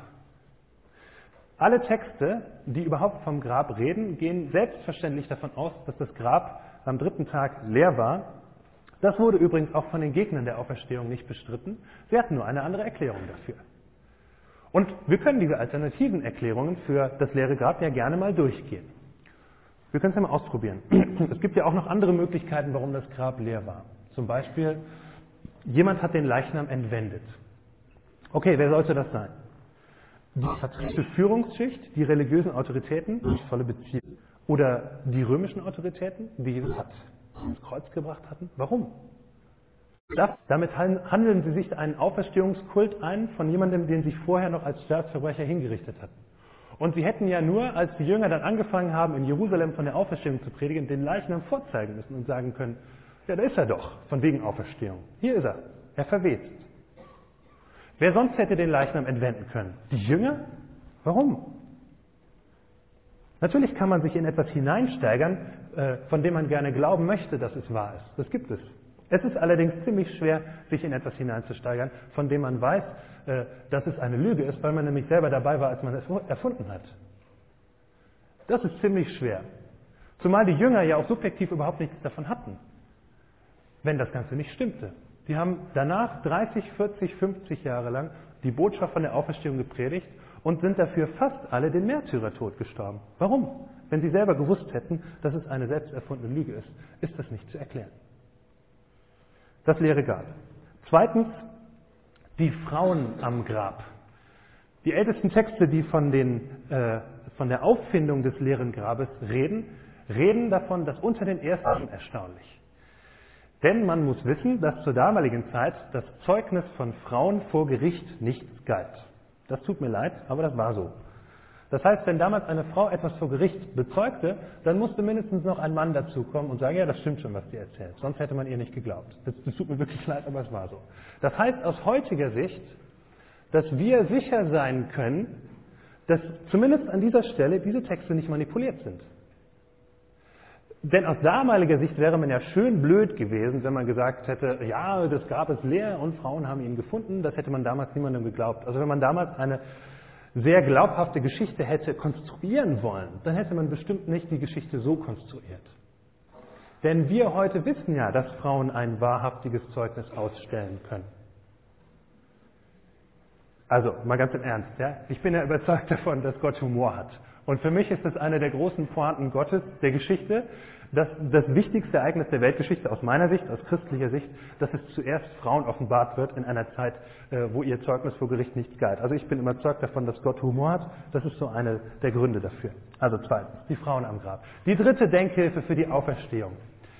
Alle Texte, die überhaupt vom Grab reden, gehen selbstverständlich davon aus, dass das Grab am dritten Tag leer war. Das wurde übrigens auch von den Gegnern der Auferstehung nicht bestritten. Sie hatten nur eine andere Erklärung dafür. Und wir können diese alternativen Erklärungen für das leere Grab ja gerne mal durchgehen. Wir können es ja mal ausprobieren. Es gibt ja auch noch andere Möglichkeiten, warum das Grab leer war. Zum Beispiel, jemand hat den Leichnam entwendet. Okay, wer sollte das sein? Die vertriebene Führungsschicht, die religiösen Autoritäten, die volle Beziehung. Oder die römischen Autoritäten, die Jesus hat ins Kreuz gebracht hatten. Warum? Das, damit handeln sie sich einen Auferstehungskult ein von jemandem, den sie vorher noch als Staatsverbrecher hingerichtet hatten. Und sie hätten ja nur, als die Jünger dann angefangen haben, in Jerusalem von der Auferstehung zu predigen, den Leichnam vorzeigen müssen und sagen können, ja, da ist er doch, von wegen Auferstehung. Hier ist er, er verwest. Wer sonst hätte den Leichnam entwenden können? Die Jünger? Warum? Natürlich kann man sich in etwas hineinsteigern, von dem man gerne glauben möchte, dass es wahr ist. Das gibt es. Es ist allerdings ziemlich schwer, sich in etwas hineinzusteigern, von dem man weiß, dass es eine Lüge ist, weil man nämlich selber dabei war, als man es erfunden hat. Das ist ziemlich schwer. Zumal die Jünger ja auch subjektiv überhaupt nichts davon hatten, wenn das Ganze nicht stimmte. Die haben danach dreißig, vierzig, fünfzig Jahre lang die Botschaft von der Auferstehung gepredigt und sind dafür fast alle den Märtyrertod gestorben. Warum? Wenn sie selber gewusst hätten, dass es eine selbst erfundene Lüge ist, ist das nicht zu erklären. Das leere Grab. Zweitens, die Frauen am Grab. Die ältesten Texte, die von, den, äh, von der Auffindung des leeren Grabes reden, reden davon, dass unter den Ersten erstaunlich. Denn man muss wissen, dass zur damaligen Zeit das Zeugnis von Frauen vor Gericht nichts galt. Das tut mir leid, aber das war so. Das heißt, wenn damals eine Frau etwas vor Gericht bezeugte, dann musste mindestens noch ein Mann dazukommen und sagen, ja, das stimmt schon, was die erzählt. Sonst hätte man ihr nicht geglaubt. Das, das tut mir wirklich leid, aber es war so. Das heißt aus heutiger Sicht, dass wir sicher sein können, dass zumindest an dieser Stelle diese Texte nicht manipuliert sind. Denn aus damaliger Sicht wäre man ja schön blöd gewesen, wenn man gesagt hätte, ja, das Grab ist leer und Frauen haben ihn gefunden. Das hätte man damals niemandem geglaubt. Also wenn man damals eine sehr glaubhafte Geschichte hätte konstruieren wollen, dann hätte man bestimmt nicht die Geschichte so konstruiert. Denn wir heute wissen ja, dass Frauen ein wahrhaftiges Zeugnis ausstellen können. Also, mal ganz im Ernst, ja? Ich bin ja überzeugt davon, dass Gott Humor hat. Und für mich ist das eine der großen Pointen Gottes, der Geschichte, dass das wichtigste Ereignis der Weltgeschichte aus meiner Sicht, aus christlicher Sicht, dass es zuerst Frauen offenbart wird in einer Zeit, wo ihr Zeugnis vor Gericht nichts galt. Also ich bin überzeugt davon, dass Gott Humor hat. Das ist so einer der Gründe dafür. Also zweitens, die Frauen am Grab. Die dritte Denkhilfe für die Auferstehung.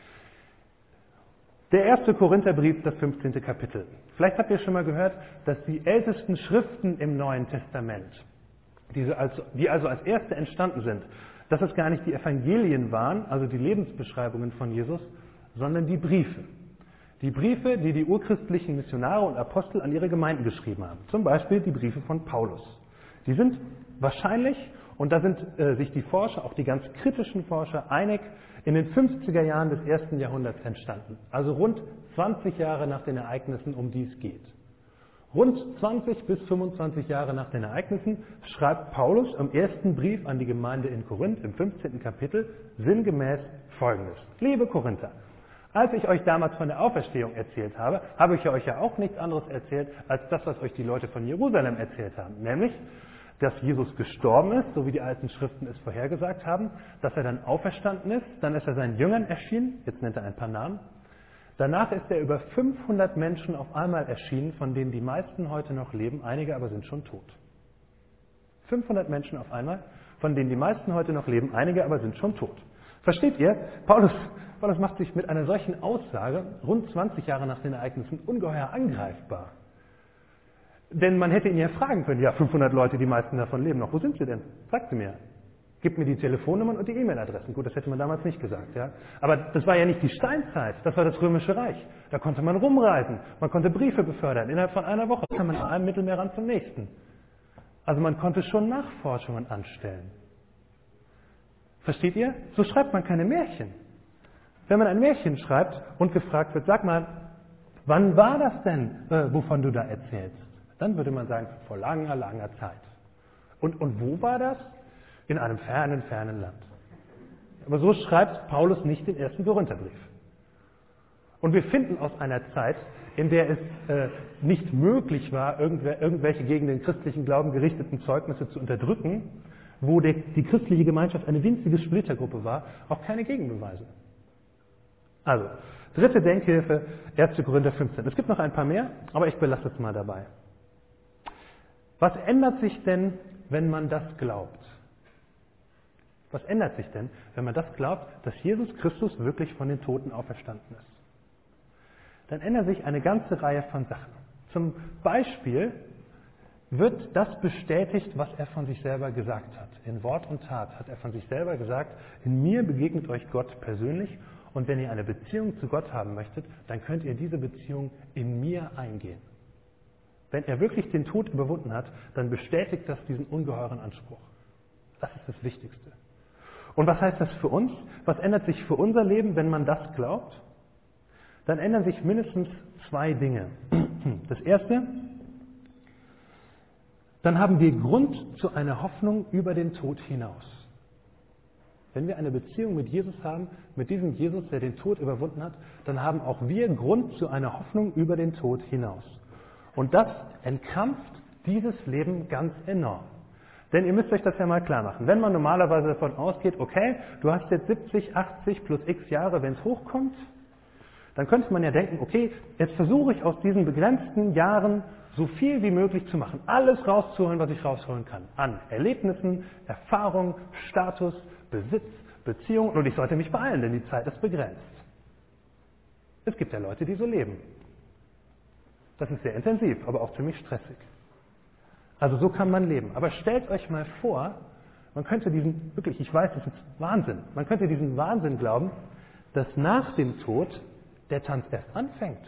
Der erste Korintherbrief, das fünfzehnte Kapitel. Vielleicht habt ihr schon mal gehört, dass die ältesten Schriften im Neuen Testament, diese also, die also als erste entstanden sind, dass es gar nicht die Evangelien waren, also die Lebensbeschreibungen von Jesus, sondern die Briefe. Die Briefe, die die urchristlichen Missionare und Apostel an ihre Gemeinden geschrieben haben. Zum Beispiel die Briefe von Paulus. Die sind wahrscheinlich, und da sind äh, sich die Forscher, auch die ganz kritischen Forscher, einig, in den fünfziger Jahren des ersten Jahrhunderts entstanden, also rund zwanzig Jahre nach den Ereignissen, um die es geht. Rund zwanzig bis fünfundzwanzig Jahre nach den Ereignissen schreibt Paulus im ersten Brief an die Gemeinde in Korinth im fünfzehnten Kapitel sinngemäß Folgendes. Liebe Korinther, als ich euch damals von der Auferstehung erzählt habe, habe ich euch ja auch nichts anderes erzählt, als das, was euch die Leute von Jerusalem erzählt haben. Nämlich, dass Jesus gestorben ist, so wie die alten Schriften es vorhergesagt haben, dass er dann auferstanden ist, dann ist er seinen Jüngern erschienen, jetzt nennt er ein paar Namen. Danach ist er über fünfhundert Menschen auf einmal erschienen, von denen die meisten heute noch leben, einige aber sind schon tot. fünfhundert Menschen auf einmal, von denen die meisten heute noch leben, einige aber sind schon tot. Versteht ihr? Paulus, Paulus macht sich mit einer solchen Aussage rund zwanzig Jahre nach den Ereignissen ungeheuer angreifbar. Denn man hätte ihn ja fragen können, ja, fünfhundert Leute, die meisten davon leben noch, wo sind sie denn? Sagt sie mir. Gib mir die Telefonnummern und die E-Mail-Adressen. Gut, das hätte man damals nicht gesagt, ja. Aber das war ja nicht die Steinzeit, das war das Römische Reich. Da konnte man rumreisen, man konnte Briefe befördern. Innerhalb von einer Woche kam man von einem Mittelmeerrand zum nächsten. Also man konnte schon Nachforschungen anstellen. Versteht ihr? So schreibt man keine Märchen. Wenn man ein Märchen schreibt und gefragt wird, sag mal, wann war das denn, äh, wovon du da erzählst? Dann würde man sagen, vor langer, langer Zeit. Und, und wo war das? In einem fernen, fernen Land. Aber so schreibt Paulus nicht den ersten Korintherbrief. Und wir finden aus einer Zeit, in der es äh, nicht möglich war, irgendwelche gegen den christlichen Glauben gerichteten Zeugnisse zu unterdrücken, wo der, die christliche Gemeinschaft eine winzige Splittergruppe war, auch keine Gegenbeweise. Also, dritte Denkhilfe, erster Korinther fünfzehn. Es gibt noch ein paar mehr, aber ich belasse es mal dabei. Was ändert sich denn, wenn man das glaubt? Was ändert sich denn, wenn man das glaubt, dass Jesus Christus wirklich von den Toten auferstanden ist? Dann ändert sich eine ganze Reihe von Sachen. Zum Beispiel wird das bestätigt, was er von sich selber gesagt hat. In Wort und Tat hat er von sich selber gesagt, in mir begegnet euch Gott persönlich und wenn ihr eine Beziehung zu Gott haben möchtet, dann könnt ihr diese Beziehung in mir eingehen. Wenn er wirklich den Tod überwunden hat, dann bestätigt das diesen ungeheuren Anspruch. Das ist das Wichtigste. Und was heißt das für uns? Was ändert sich für unser Leben, wenn man das glaubt? Dann ändern sich mindestens zwei Dinge. Das erste, dann haben wir Grund zu einer Hoffnung über den Tod hinaus. Wenn wir eine Beziehung mit Jesus haben, mit diesem Jesus, der den Tod überwunden hat, dann haben auch wir Grund zu einer Hoffnung über den Tod hinaus. Und das entkrampft dieses Leben ganz enorm. Denn ihr müsst euch das ja mal klar machen. Wenn man normalerweise davon ausgeht, okay, du hast jetzt siebzig, achtzig plus x Jahre, wenn es hochkommt, dann könnte man ja denken, okay, jetzt versuche ich aus diesen begrenzten Jahren so viel wie möglich zu machen. Alles rauszuholen, was ich rausholen kann. An Erlebnissen, Erfahrung, Status, Besitz, Beziehungen. Und ich sollte mich beeilen, denn die Zeit ist begrenzt. Es gibt ja Leute, die so leben. Das ist sehr intensiv, aber auch ziemlich stressig. Also so kann man leben. Aber stellt euch mal vor, man könnte diesen, wirklich, ich weiß, das ist Wahnsinn, man könnte diesen Wahnsinn glauben, dass nach dem Tod der Tanz erst anfängt.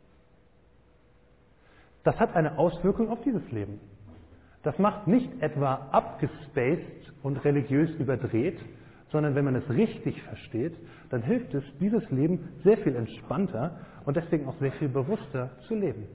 Das hat eine Auswirkung auf dieses Leben. Das macht nicht etwa abgespaced und religiös überdreht, sondern wenn man es richtig versteht, dann hilft es, dieses Leben sehr viel entspannter und deswegen auch sehr viel bewusster zu leben.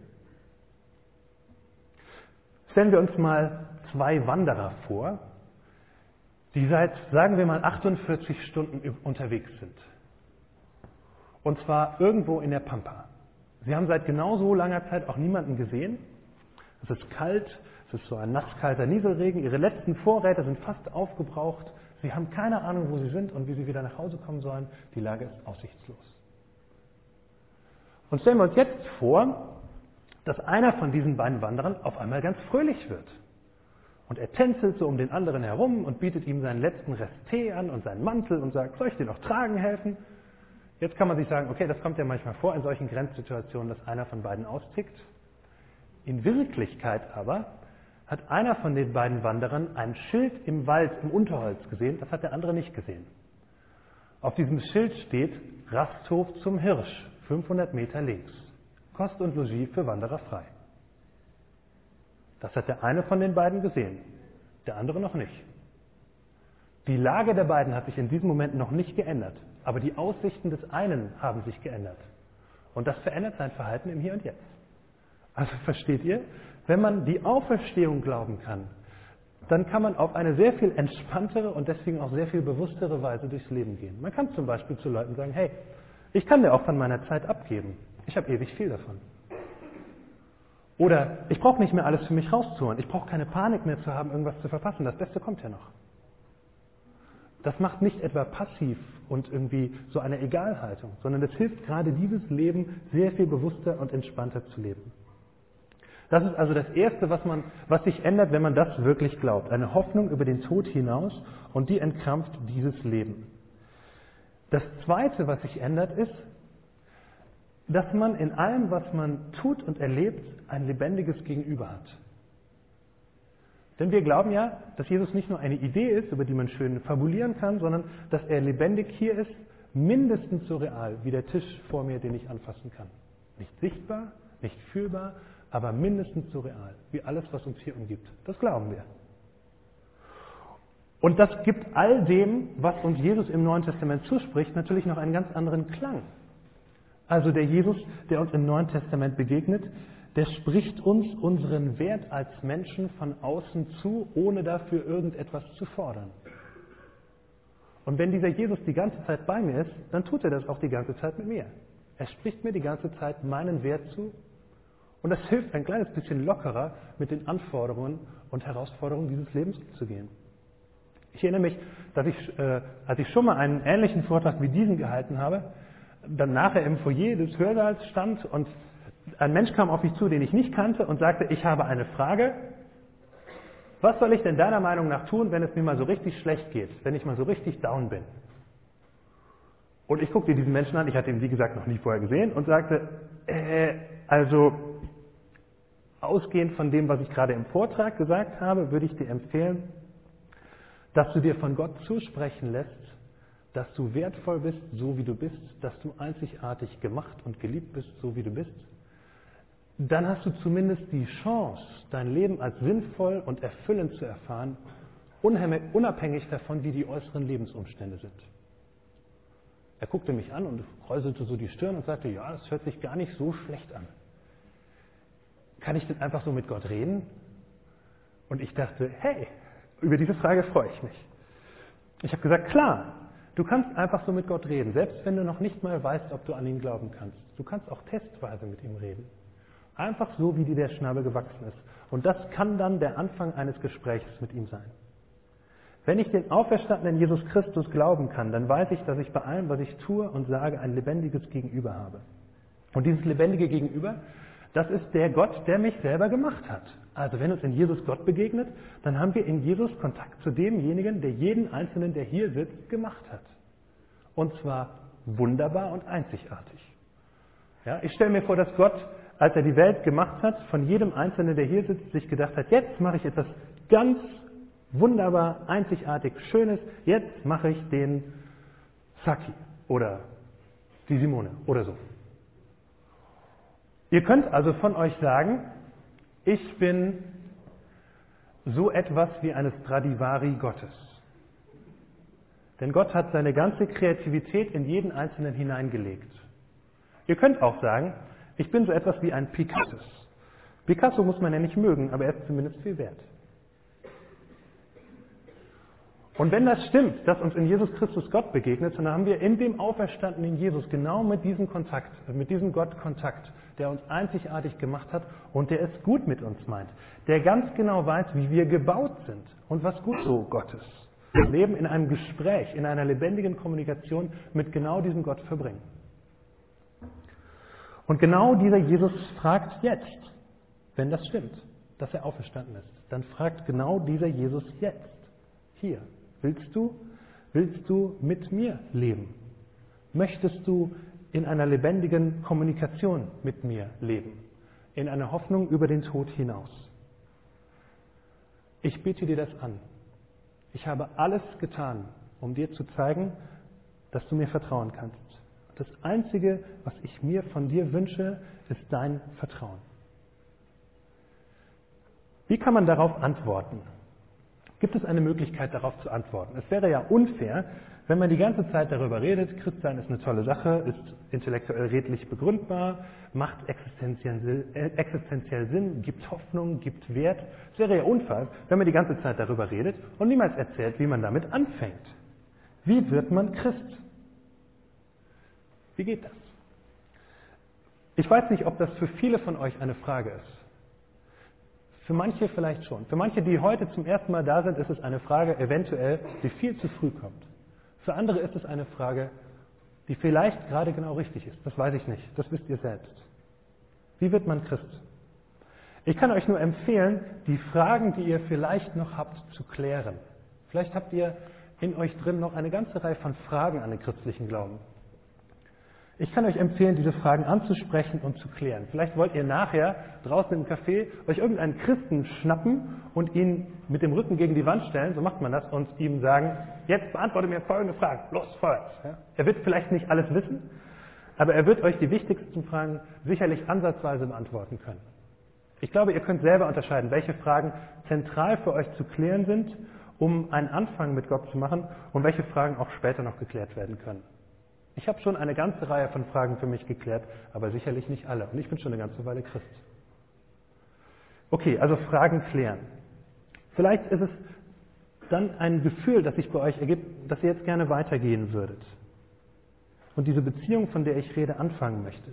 Stellen wir uns mal zwei Wanderer vor, die seit, sagen wir mal, achtundvierzig Stunden unterwegs sind. Und zwar irgendwo in der Pampa. Sie haben seit genau so langer Zeit auch niemanden gesehen. Es ist kalt, es ist so ein nasskalter Nieselregen. Ihre letzten Vorräte sind fast aufgebraucht. Sie haben keine Ahnung, wo sie sind und wie sie wieder nach Hause kommen sollen. Die Lage ist aussichtslos. Und stellen wir uns jetzt vor, dass einer von diesen beiden Wanderern auf einmal ganz fröhlich wird. Und er tänzelt so um den anderen herum und bietet ihm seinen letzten Rest Tee an und seinen Mantel und sagt, soll ich dir noch tragen helfen? Jetzt kann man sich sagen, okay, das kommt ja manchmal vor in solchen Grenzsituationen, dass einer von beiden austickt. In Wirklichkeit aber hat einer von den beiden Wanderern ein Schild im Wald, im Unterholz gesehen, das hat der andere nicht gesehen. Auf diesem Schild steht Rasthof zum Hirsch, fünfhundert Meter links. Kost und Logis für Wanderer frei. Das hat der eine von den beiden gesehen, der andere noch nicht. Die Lage der beiden hat sich in diesem Moment noch nicht geändert, aber die Aussichten des einen haben sich geändert. Und das verändert sein Verhalten im Hier und Jetzt. Also versteht ihr, wenn man die Auferstehung glauben kann, dann kann man auf eine sehr viel entspanntere und deswegen auch sehr viel bewusstere Weise durchs Leben gehen. Man kann zum Beispiel zu Leuten sagen, hey, ich kann dir auch von meiner Zeit abgeben. Ich habe ewig viel davon. Oder ich brauche nicht mehr alles für mich rauszuholen. Ich brauche keine Panik mehr zu haben, irgendwas zu verpassen. Das Beste kommt ja noch. Das macht nicht etwa passiv und irgendwie so eine Egalhaltung, sondern es hilft gerade dieses Leben sehr viel bewusster und entspannter zu leben. Das ist also das Erste, was man, was sich ändert, wenn man das wirklich glaubt. Eine Hoffnung über den Tod hinaus und die entkrampft dieses Leben. Das Zweite, was sich ändert, ist, dass man in allem, was man tut und erlebt, ein lebendiges Gegenüber hat. Denn wir glauben ja, dass Jesus nicht nur eine Idee ist, über die man schön fabulieren kann, sondern dass er lebendig hier ist, mindestens so real wie der Tisch vor mir, den ich anfassen kann. Nicht sichtbar, nicht fühlbar, aber mindestens so real wie alles, was uns hier umgibt. Das glauben wir. Und das gibt all dem, was uns Jesus im Neuen Testament zuspricht, natürlich noch einen ganz anderen Klang. Also der Jesus, der uns im Neuen Testament begegnet, der spricht uns unseren Wert als Menschen von außen zu, ohne dafür irgendetwas zu fordern. Und wenn dieser Jesus die ganze Zeit bei mir ist, dann tut er das auch die ganze Zeit mit mir. Er spricht mir die ganze Zeit meinen Wert zu. Und das hilft ein kleines bisschen lockerer, mit den Anforderungen und Herausforderungen dieses Lebens umzugehen. Ich erinnere mich, dass ich, äh, als ich schon mal einen ähnlichen Vortrag wie diesen gehalten habe, dann nachher im Foyer des Hörsaals stand und ein Mensch kam auf mich zu, den ich nicht kannte und sagte, ich habe eine Frage. Was soll ich denn deiner Meinung nach tun, wenn es mir mal so richtig schlecht geht, wenn ich mal so richtig down bin? Und ich guckte diesen Menschen an, ich hatte ihn wie gesagt noch nie vorher gesehen und sagte, äh, also ausgehend von dem, was ich gerade im Vortrag gesagt habe, würde ich dir empfehlen, dass du dir von Gott zusprechen lässt, dass du wertvoll bist, so wie du bist, dass du einzigartig gemacht und geliebt bist, so wie du bist. Dann hast du zumindest die Chance, dein Leben als sinnvoll und erfüllend zu erfahren, unabhängig davon, wie die äußeren Lebensumstände sind. Er guckte mich an und kräuselte so die Stirn und sagte, ja, das hört sich gar nicht so schlecht an. Kann ich denn einfach so mit Gott reden? Und ich dachte, hey, über diese Frage freue ich mich. Ich habe gesagt, klar, du kannst einfach so mit Gott reden, selbst wenn du noch nicht mal weißt, ob du an ihn glauben kannst. Du kannst auch testweise mit ihm reden. Einfach so, wie dir der Schnabel gewachsen ist. Und das kann dann der Anfang eines Gesprächs mit ihm sein. Wenn ich den auferstandenen Jesus Christus glauben kann, dann weiß ich, dass ich bei allem, was ich tue und sage, ein lebendiges Gegenüber habe. Und dieses lebendige Gegenüber, das ist der Gott, der mich selber gemacht hat. Also wenn uns in Jesus Gott begegnet, dann haben wir in Jesus Kontakt zu demjenigen, der jeden Einzelnen, der hier sitzt, gemacht hat. Und zwar wunderbar und einzigartig. Ja, ich stelle mir vor, dass Gott, als er die Welt gemacht hat, von jedem Einzelnen, der hier sitzt, sich gedacht hat, jetzt mache ich etwas ganz wunderbar, einzigartig, Schönes, jetzt mache ich den Saki oder die Simone oder so. Ihr könnt also von euch sagen, ich bin so etwas wie eine Stradivari Gottes. Denn Gott hat seine ganze Kreativität in jeden Einzelnen hineingelegt. Ihr könnt auch sagen, ich bin so etwas wie ein Picasso. Picasso muss man ja nicht mögen, aber er ist zumindest viel wert. Und wenn das stimmt, dass uns in Jesus Christus Gott begegnet, dann haben wir in dem auferstandenen Jesus genau mit diesem Kontakt, mit diesem Gott Kontakt, der uns einzigartig gemacht hat und der es gut mit uns meint, der ganz genau weiß, wie wir gebaut sind und was gut so Gott ist. Wir leben in einem Gespräch, in einer lebendigen Kommunikation mit genau diesem Gott verbringen. Und genau dieser Jesus fragt jetzt, wenn das stimmt, dass er auferstanden ist, dann fragt genau dieser Jesus jetzt, hier, willst du, willst du mit mir leben? Möchtest du in einer lebendigen Kommunikation mit mir leben? In einer Hoffnung über den Tod hinaus? Ich biete dir das an. Ich habe alles getan, um dir zu zeigen, dass du mir vertrauen kannst. Das Einzige, was ich mir von dir wünsche, ist dein Vertrauen. Wie kann man darauf antworten? Gibt es eine Möglichkeit, darauf zu antworten? Es wäre ja unfair, wenn man die ganze Zeit darüber redet, Christsein ist eine tolle Sache, ist intellektuell redlich begründbar, macht existenziell, äh, existenziell Sinn, gibt Hoffnung, gibt Wert. Es wäre ja unfair, wenn man die ganze Zeit darüber redet und niemals erzählt, wie man damit anfängt. Wie wird man Christ? Wie geht das? Ich weiß nicht, ob das für viele von euch eine Frage ist. Für manche vielleicht schon. Für manche, die heute zum ersten Mal da sind, ist es eine Frage eventuell, die viel zu früh kommt. Für andere ist es eine Frage, die vielleicht gerade genau richtig ist. Das weiß ich nicht. Das wisst ihr selbst. Wie wird man Christ? Ich kann euch nur empfehlen, die Fragen, die ihr vielleicht noch habt, zu klären. Vielleicht habt ihr in euch drin noch eine ganze Reihe von Fragen an den christlichen Glauben. Ich kann euch empfehlen, diese Fragen anzusprechen und zu klären. Vielleicht wollt ihr nachher draußen im Café euch irgendeinen Christen schnappen und ihn mit dem Rücken gegen die Wand stellen, so macht man das, und ihm sagen, jetzt beantworte mir folgende Fragen, los, vorwärts. Ja? Er wird vielleicht nicht alles wissen, aber er wird euch die wichtigsten Fragen sicherlich ansatzweise beantworten können. Ich glaube, ihr könnt selber unterscheiden, welche Fragen zentral für euch zu klären sind, um einen Anfang mit Gott zu machen, und welche Fragen auch später noch geklärt werden können. Ich habe schon eine ganze Reihe von Fragen für mich geklärt, aber sicherlich nicht alle. Und ich bin schon eine ganze Weile Christ. Okay, also Fragen klären. Vielleicht ist es dann ein Gefühl, das sich bei euch ergibt, dass ihr jetzt gerne weitergehen würdet. Und diese Beziehung, von der ich rede, anfangen möchtet.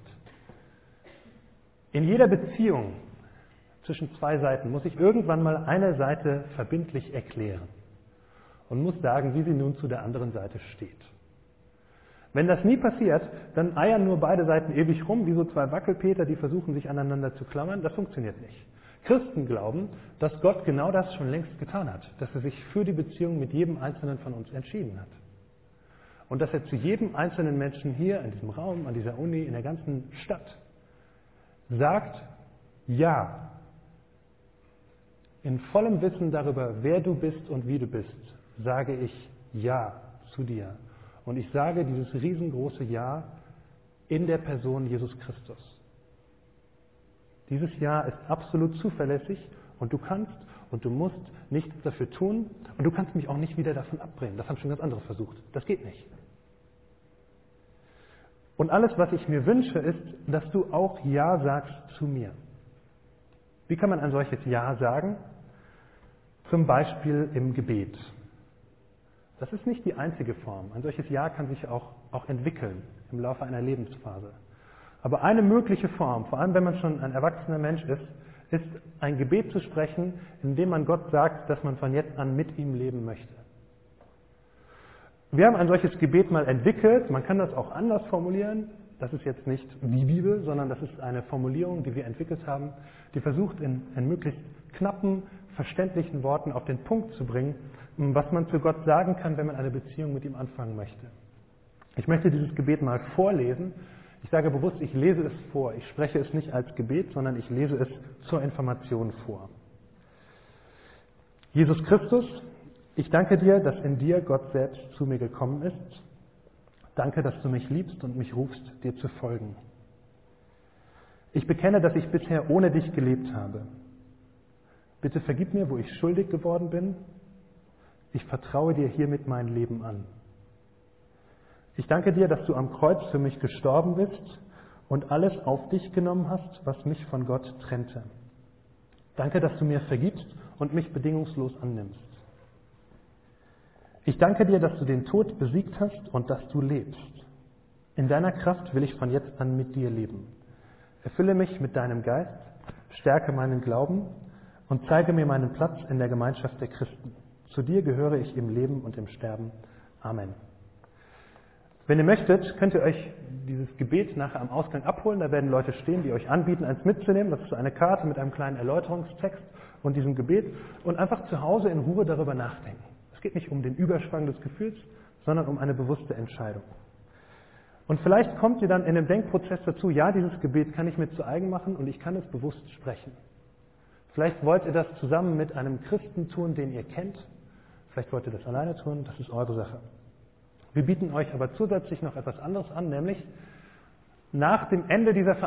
In jeder Beziehung zwischen zwei Seiten muss ich irgendwann mal eine Seite verbindlich erklären und muss sagen, wie sie nun zu der anderen Seite steht. Wenn das nie passiert, dann eiern nur beide Seiten ewig rum, wie so zwei Wackelpeter, die versuchen, sich aneinander zu klammern. Das funktioniert nicht. Christen glauben, dass Gott genau das schon längst getan hat, dass er sich für die Beziehung mit jedem Einzelnen von uns entschieden hat. Und dass er zu jedem einzelnen Menschen hier in diesem Raum, an dieser Uni, in der ganzen Stadt sagt, ja, in vollem Wissen darüber, wer du bist und wie du bist, sage ich ja zu dir. Und ich sage dieses riesengroße Ja in der Person Jesus Christus. Dieses Ja ist absolut zuverlässig und du kannst und du musst nichts dafür tun und du kannst mich auch nicht wieder davon abbringen. Das haben schon ganz andere versucht. Das geht nicht. Und alles, was ich mir wünsche, ist, dass du auch Ja sagst zu mir. Wie kann man ein solches Ja sagen? Zum Beispiel im Gebet. Das ist nicht die einzige Form. Ein solches Ja kann sich auch, auch entwickeln im Laufe einer Lebensphase. Aber eine mögliche Form, vor allem wenn man schon ein erwachsener Mensch ist, ist ein Gebet zu sprechen, in dem man Gott sagt, dass man von jetzt an mit ihm leben möchte. Wir haben ein solches Gebet mal entwickelt. Man kann das auch anders formulieren. Das ist jetzt nicht die Bibel, sondern das ist eine Formulierung, die wir entwickelt haben, die versucht, in, in möglichst knappen, verständlichen Worten auf den Punkt zu bringen, was man zu Gott sagen kann, wenn man eine Beziehung mit ihm anfangen möchte. Ich möchte dieses Gebet mal vorlesen. Ich sage bewusst, ich lese es vor. Ich spreche es nicht als Gebet, sondern ich lese es zur Information vor. Jesus Christus, ich danke dir, dass in dir Gott selbst zu mir gekommen ist. Danke, dass du mich liebst und mich rufst, dir zu folgen. Ich bekenne, dass ich bisher ohne dich gelebt habe. Bitte vergib mir, wo ich schuldig geworden bin. Ich vertraue dir hiermit mein Leben an. Ich danke dir, dass du am Kreuz für mich gestorben bist und alles auf dich genommen hast, was mich von Gott trennte. Danke, dass du mir vergibst und mich bedingungslos annimmst. Ich danke dir, dass du den Tod besiegt hast und dass du lebst. In deiner Kraft will ich von jetzt an mit dir leben. Erfülle mich mit deinem Geist, stärke meinen Glauben und zeige mir meinen Platz in der Gemeinschaft der Christen. Zu dir gehöre ich im Leben und im Sterben. Amen. Wenn ihr möchtet, könnt ihr euch dieses Gebet nachher am Ausgang abholen. Da werden Leute stehen, die euch anbieten, eins mitzunehmen. Das ist so eine Karte mit einem kleinen Erläuterungstext und diesem Gebet. Und einfach zu Hause in Ruhe darüber nachdenken. Es geht nicht um den Überschwang des Gefühls, sondern um eine bewusste Entscheidung. Und vielleicht kommt ihr dann in dem Denkprozess dazu, ja, dieses Gebet kann ich mir zu eigen machen und ich kann es bewusst sprechen. Vielleicht wollt ihr das zusammen mit einem Christen tun, den ihr kennt. Vielleicht wollt ihr das alleine tun, das ist eure Sache. Wir bieten euch aber zusätzlich noch etwas anderes an, nämlich nach dem Ende dieser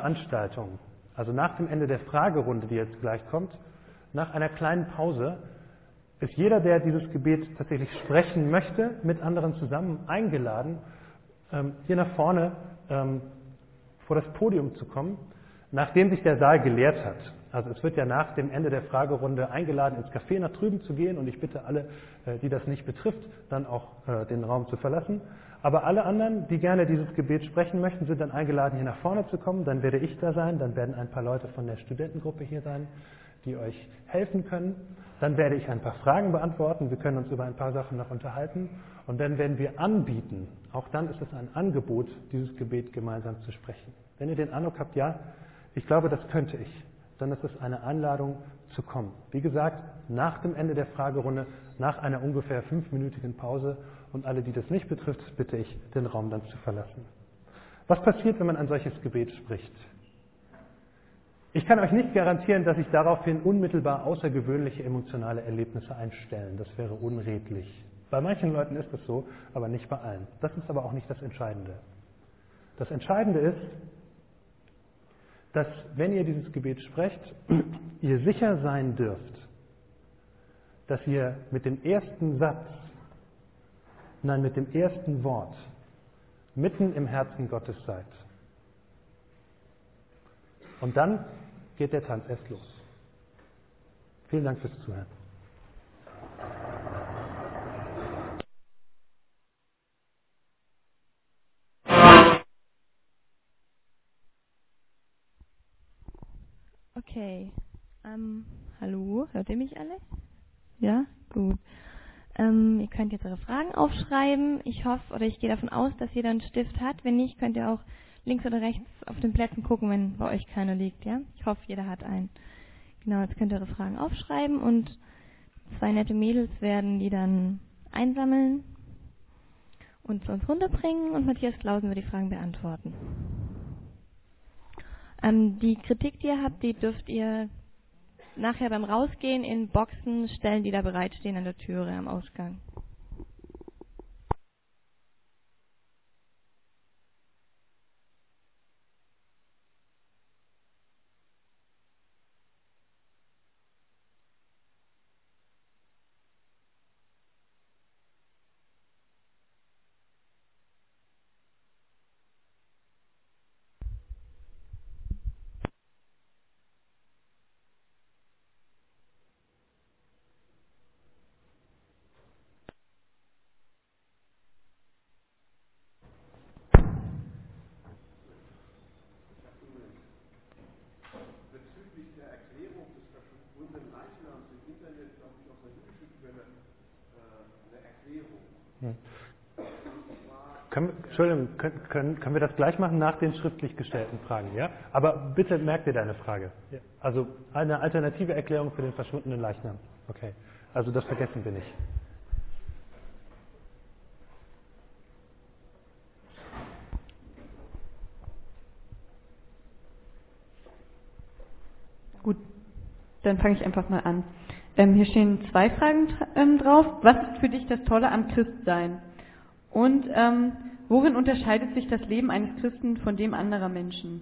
ist jeder, der dieses Gebet tatsächlich sprechen möchte, mit anderen zusammen eingeladen, hier nach vorne vor das Podium zu kommen, nachdem sich der Saal geleert hat. Also es wird ja nach dem Ende der Fragerunde eingeladen, ins Café nach drüben zu gehen, und ich bitte alle, die das nicht betrifft, dann auch den Raum zu verlassen. Aber alle anderen, die gerne dieses Gebet sprechen möchten, sind dann eingeladen, hier nach vorne zu kommen. Dann werde ich da sein, dann werden ein paar Leute von der Studentengruppe hier sein, die euch helfen können. Dann werde ich ein paar Fragen beantworten, wir können uns über ein paar Sachen noch unterhalten, und dann werden wir anbieten, auch dann ist es ein Angebot, dieses Gebet gemeinsam zu sprechen. Wenn ihr den Eindruck habt, ja, ich glaube, das könnte ich, dann ist es eine Einladung zu kommen. Wie gesagt, nach dem Ende der Fragerunde, nach einer ungefähr fünfminütigen Pause, und alle, die das nicht betrifft, bitte ich, den Raum dann zu verlassen. Was passiert, wenn man ein solches Gebet spricht? Ich kann euch nicht garantieren, dass sich daraufhin unmittelbar außergewöhnliche emotionale Erlebnisse einstellen. Das wäre unredlich. Bei manchen Leuten ist das so, aber nicht bei allen. Das ist aber auch nicht das Entscheidende. Das Entscheidende ist, dass, wenn ihr dieses Gebet sprecht, ihr sicher sein dürft, dass ihr mit dem ersten Satz, nein, mit dem ersten Wort mitten im Herzen Gottes seid. Und dann geht der Tanz erst los. Vielen Dank fürs Zuhören. Okay. Ähm, hallo, hört ihr mich alle? Ja? Gut. Ähm, ihr könnt jetzt eure Fragen aufschreiben. Ich hoffe, oder ich gehe davon aus, dass jeder einen Stift hat. Wenn nicht, könnt ihr auch links oder rechts auf den Plätzen gucken, wenn bei euch keiner liegt. Ja? Ich hoffe, jeder hat einen. Genau, jetzt könnt ihr eure Fragen aufschreiben, und zwei nette Mädels werden die dann einsammeln und zu uns runterbringen, und Matthias Klausen wird die Fragen beantworten. Ähm, die Kritik, die ihr habt, die dürft ihr nachher beim Rausgehen in Boxen stellen, die da bereitstehen an der Türe am Ausgang. Können, Entschuldigung, können, können, können wir das gleich machen nach den schriftlich gestellten Fragen, ja? Aber bitte merk dir deine Frage. Ja. Also eine alternative Erklärung für den verschwundenen Leichnam. Okay, also das vergessen wir nicht. Gut, dann fange ich einfach mal an. Ähm, hier stehen zwei Fragen ähm, drauf. Was ist für dich das Tolle am Christsein? Und ähm, worin unterscheidet sich das Leben eines Christen von dem anderer Menschen?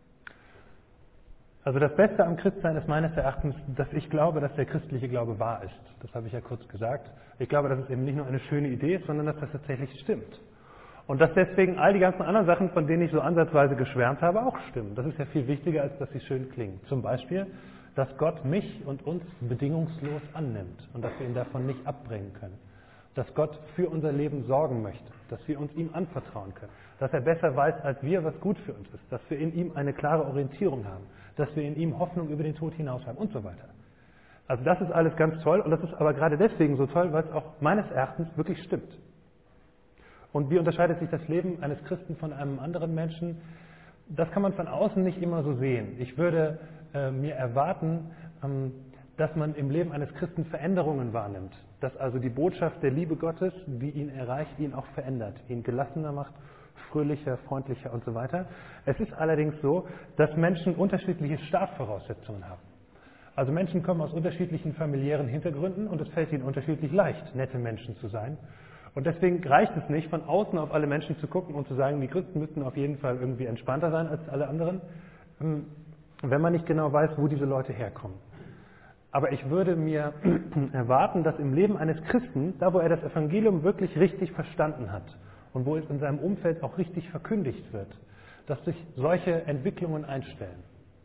Also das Beste am Christsein ist meines Erachtens, dass ich glaube, dass der christliche Glaube wahr ist. Das habe ich ja kurz gesagt. Ich glaube, dass es eben nicht nur eine schöne Idee ist, sondern dass das tatsächlich stimmt. Und dass deswegen all die ganzen anderen Sachen, von denen ich so ansatzweise geschwärmt habe, auch stimmen. Das ist ja viel wichtiger, als dass sie schön klingen. Zum Beispiel, dass Gott mich und uns bedingungslos annimmt und dass wir ihn davon nicht abbringen können. Dass Gott für unser Leben sorgen möchte, dass wir uns ihm anvertrauen können, dass er besser weiß als wir, was gut für uns ist, dass wir in ihm eine klare Orientierung haben, dass wir in ihm Hoffnung über den Tod hinaus haben und so weiter. Also das ist alles ganz toll, und das ist aber gerade deswegen so toll, weil es auch meines Erachtens wirklich stimmt. Und wie unterscheidet sich das Leben eines Christen von einem anderen Menschen? Das kann man von außen nicht immer so sehen. Ich würde äh, mir erwarten, ähm, dass man im Leben eines Christen Veränderungen wahrnimmt. Dass also die Botschaft der Liebe Gottes, die ihn erreicht, ihn auch verändert, ihn gelassener macht, fröhlicher, freundlicher und so weiter. Es ist allerdings so, dass Menschen unterschiedliche Startvoraussetzungen haben. Also Menschen kommen aus unterschiedlichen familiären Hintergründen, und es fällt ihnen unterschiedlich leicht, nette Menschen zu sein. Und deswegen reicht es nicht, von außen auf alle Menschen zu gucken und zu sagen, die Christen müssten auf jeden Fall irgendwie entspannter sein als alle anderen, wenn man nicht genau weiß, wo diese Leute herkommen. Aber ich würde mir erwarten, dass im Leben eines Christen, da wo er das Evangelium wirklich richtig verstanden hat und wo es in seinem Umfeld auch richtig verkündigt wird, dass sich solche Entwicklungen einstellen.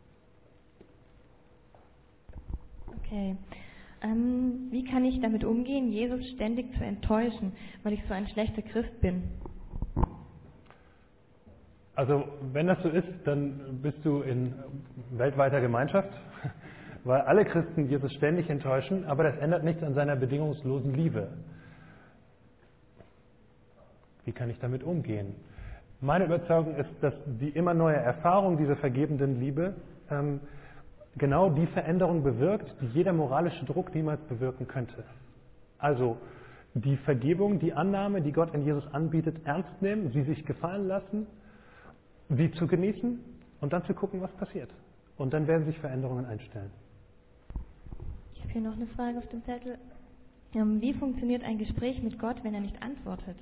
Okay. Ähm, wie kann ich damit umgehen, Jesus ständig zu enttäuschen, weil ich so ein schlechter Christ bin? Also wenn das so ist, dann bist du in weltweiter Gemeinschaft, weil alle Christen Jesus ständig enttäuschen, aber das ändert nichts an seiner bedingungslosen Liebe. Wie kann ich damit umgehen? Meine Überzeugung ist, dass die immer neue Erfahrung dieser vergebenden Liebe ähm, genau die Veränderung bewirkt, die jeder moralische Druck niemals bewirken könnte. Also die Vergebung, die Annahme, die Gott in Jesus anbietet, ernst nehmen, sie sich gefallen lassen, sie zu genießen und dann zu gucken, was passiert. Und dann werden sich Veränderungen einstellen. Ich habe hier noch eine Frage auf dem Zettel. Wie funktioniert ein Gespräch mit Gott, wenn er nicht antwortet?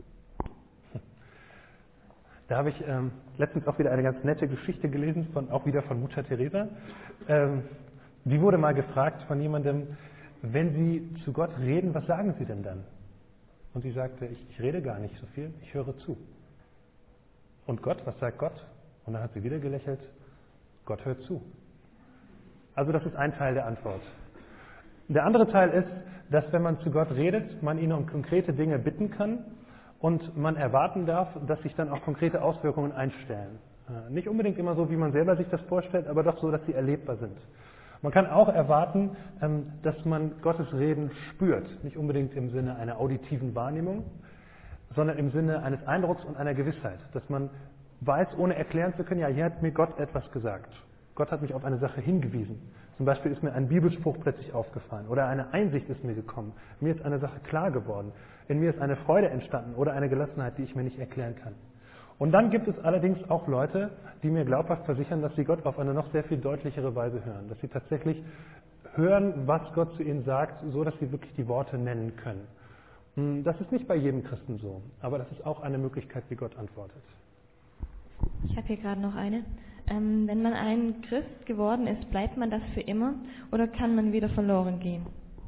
Da habe ich ähm, letztens auch wieder eine ganz nette Geschichte gelesen, von, auch wieder von Mutter Teresa. Ähm, die wurde mal gefragt von jemandem, wenn Sie zu Gott reden, was sagen Sie denn dann? Und sie sagte, ich, ich rede gar nicht so viel, ich höre zu. Und Gott, was sagt Gott? Und dann hat sie wieder gelächelt, Gott hört zu. Also das ist ein Teil der Antwort. Der andere Teil ist, dass wenn man zu Gott redet, man ihn um konkrete Dinge bitten kann und man erwarten darf, dass sich dann auch konkrete Auswirkungen einstellen. Nicht unbedingt immer so, wie man selber sich das vorstellt, aber doch so, dass sie erlebbar sind. Man kann auch erwarten, dass man Gottes Reden spürt. Nicht unbedingt im Sinne einer auditiven Wahrnehmung, sondern im Sinne eines Eindrucks und einer Gewissheit. Dass man weiß, ohne erklären zu können, ja, hier hat mir Gott etwas gesagt. Gott hat mich auf eine Sache hingewiesen. Zum Beispiel ist mir ein Bibelspruch plötzlich aufgefallen oder eine Einsicht ist mir gekommen. Mir ist eine Sache klar geworden. In mir ist eine Freude entstanden oder eine Gelassenheit, die ich mir nicht erklären kann. Und dann gibt es allerdings auch Leute, die mir glaubhaft versichern, dass sie Gott auf eine noch sehr viel deutlichere Weise hören. Dass sie tatsächlich hören, was Gott zu ihnen sagt, so dass sie wirklich die Worte nennen können. Das ist nicht bei jedem Christen so, aber das ist auch eine Möglichkeit, wie Gott antwortet. Ich habe hier gerade noch eine. Ähm, wenn man ein Christ geworden ist, bleibt man das für immer oder kann man wieder verloren gehen?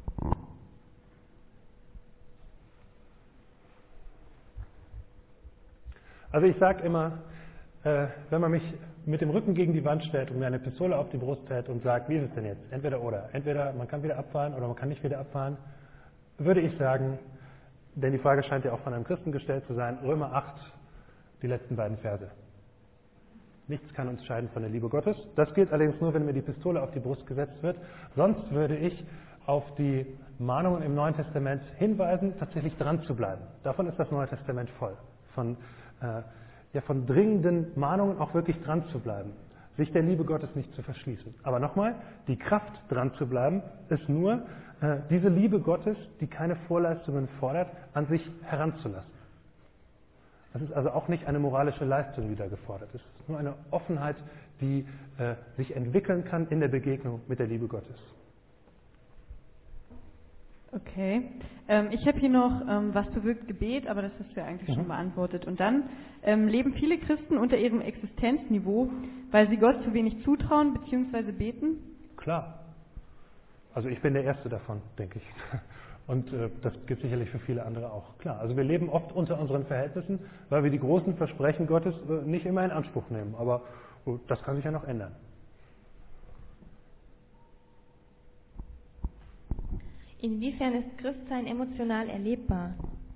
Also ich sage immer, äh, wenn man mich mit dem Rücken gegen die Wand stellt und mir eine Pistole auf die Brust hält und sagt, wie ist es denn jetzt? Entweder oder. Entweder man kann wieder abfahren oder man kann nicht wieder abfahren, würde ich sagen, denn die Frage scheint ja auch von einem Christen gestellt zu sein, Römer acht, die letzten beiden Verse. Nichts kann uns scheiden von der Liebe Gottes. Das gilt allerdings nur, wenn mir die Pistole auf die Brust gesetzt wird. Sonst würde ich auf die Mahnungen im Neuen Testament hinweisen, tatsächlich dran zu bleiben. Davon ist das Neue Testament voll. Von, äh, ja, von dringenden Mahnungen auch wirklich dran zu bleiben. Sich der Liebe Gottes nicht zu verschließen. Aber nochmal, die Kraft dran zu bleiben, ist nur äh, diese Liebe Gottes, die keine Vorleistungen fordert, an sich heranzulassen. Das ist also auch nicht eine moralische Leistung, die da gefordert ist. Es ist nur eine Offenheit, die äh, sich entwickeln kann in der Begegnung mit der Liebe Gottes. Okay. Ähm, ich habe hier noch, ähm, was bewirkt Gebet, aber das hast du ja eigentlich mhm. schon beantwortet. Und dann ähm, leben viele Christen unter ihrem Existenzniveau, weil sie Gott zu wenig zutrauen bzw. beten? Klar. Also ich bin der Erste davon, denke ich. Und äh, das gilt sicherlich für viele andere auch. Klar, also wir leben oft unter unseren Verhältnissen, weil wir die großen Versprechen Gottes äh, nicht immer in Anspruch nehmen. Aber äh, das kann sich ja noch ändern. Inwiefern ist Christsein emotional erlebbar?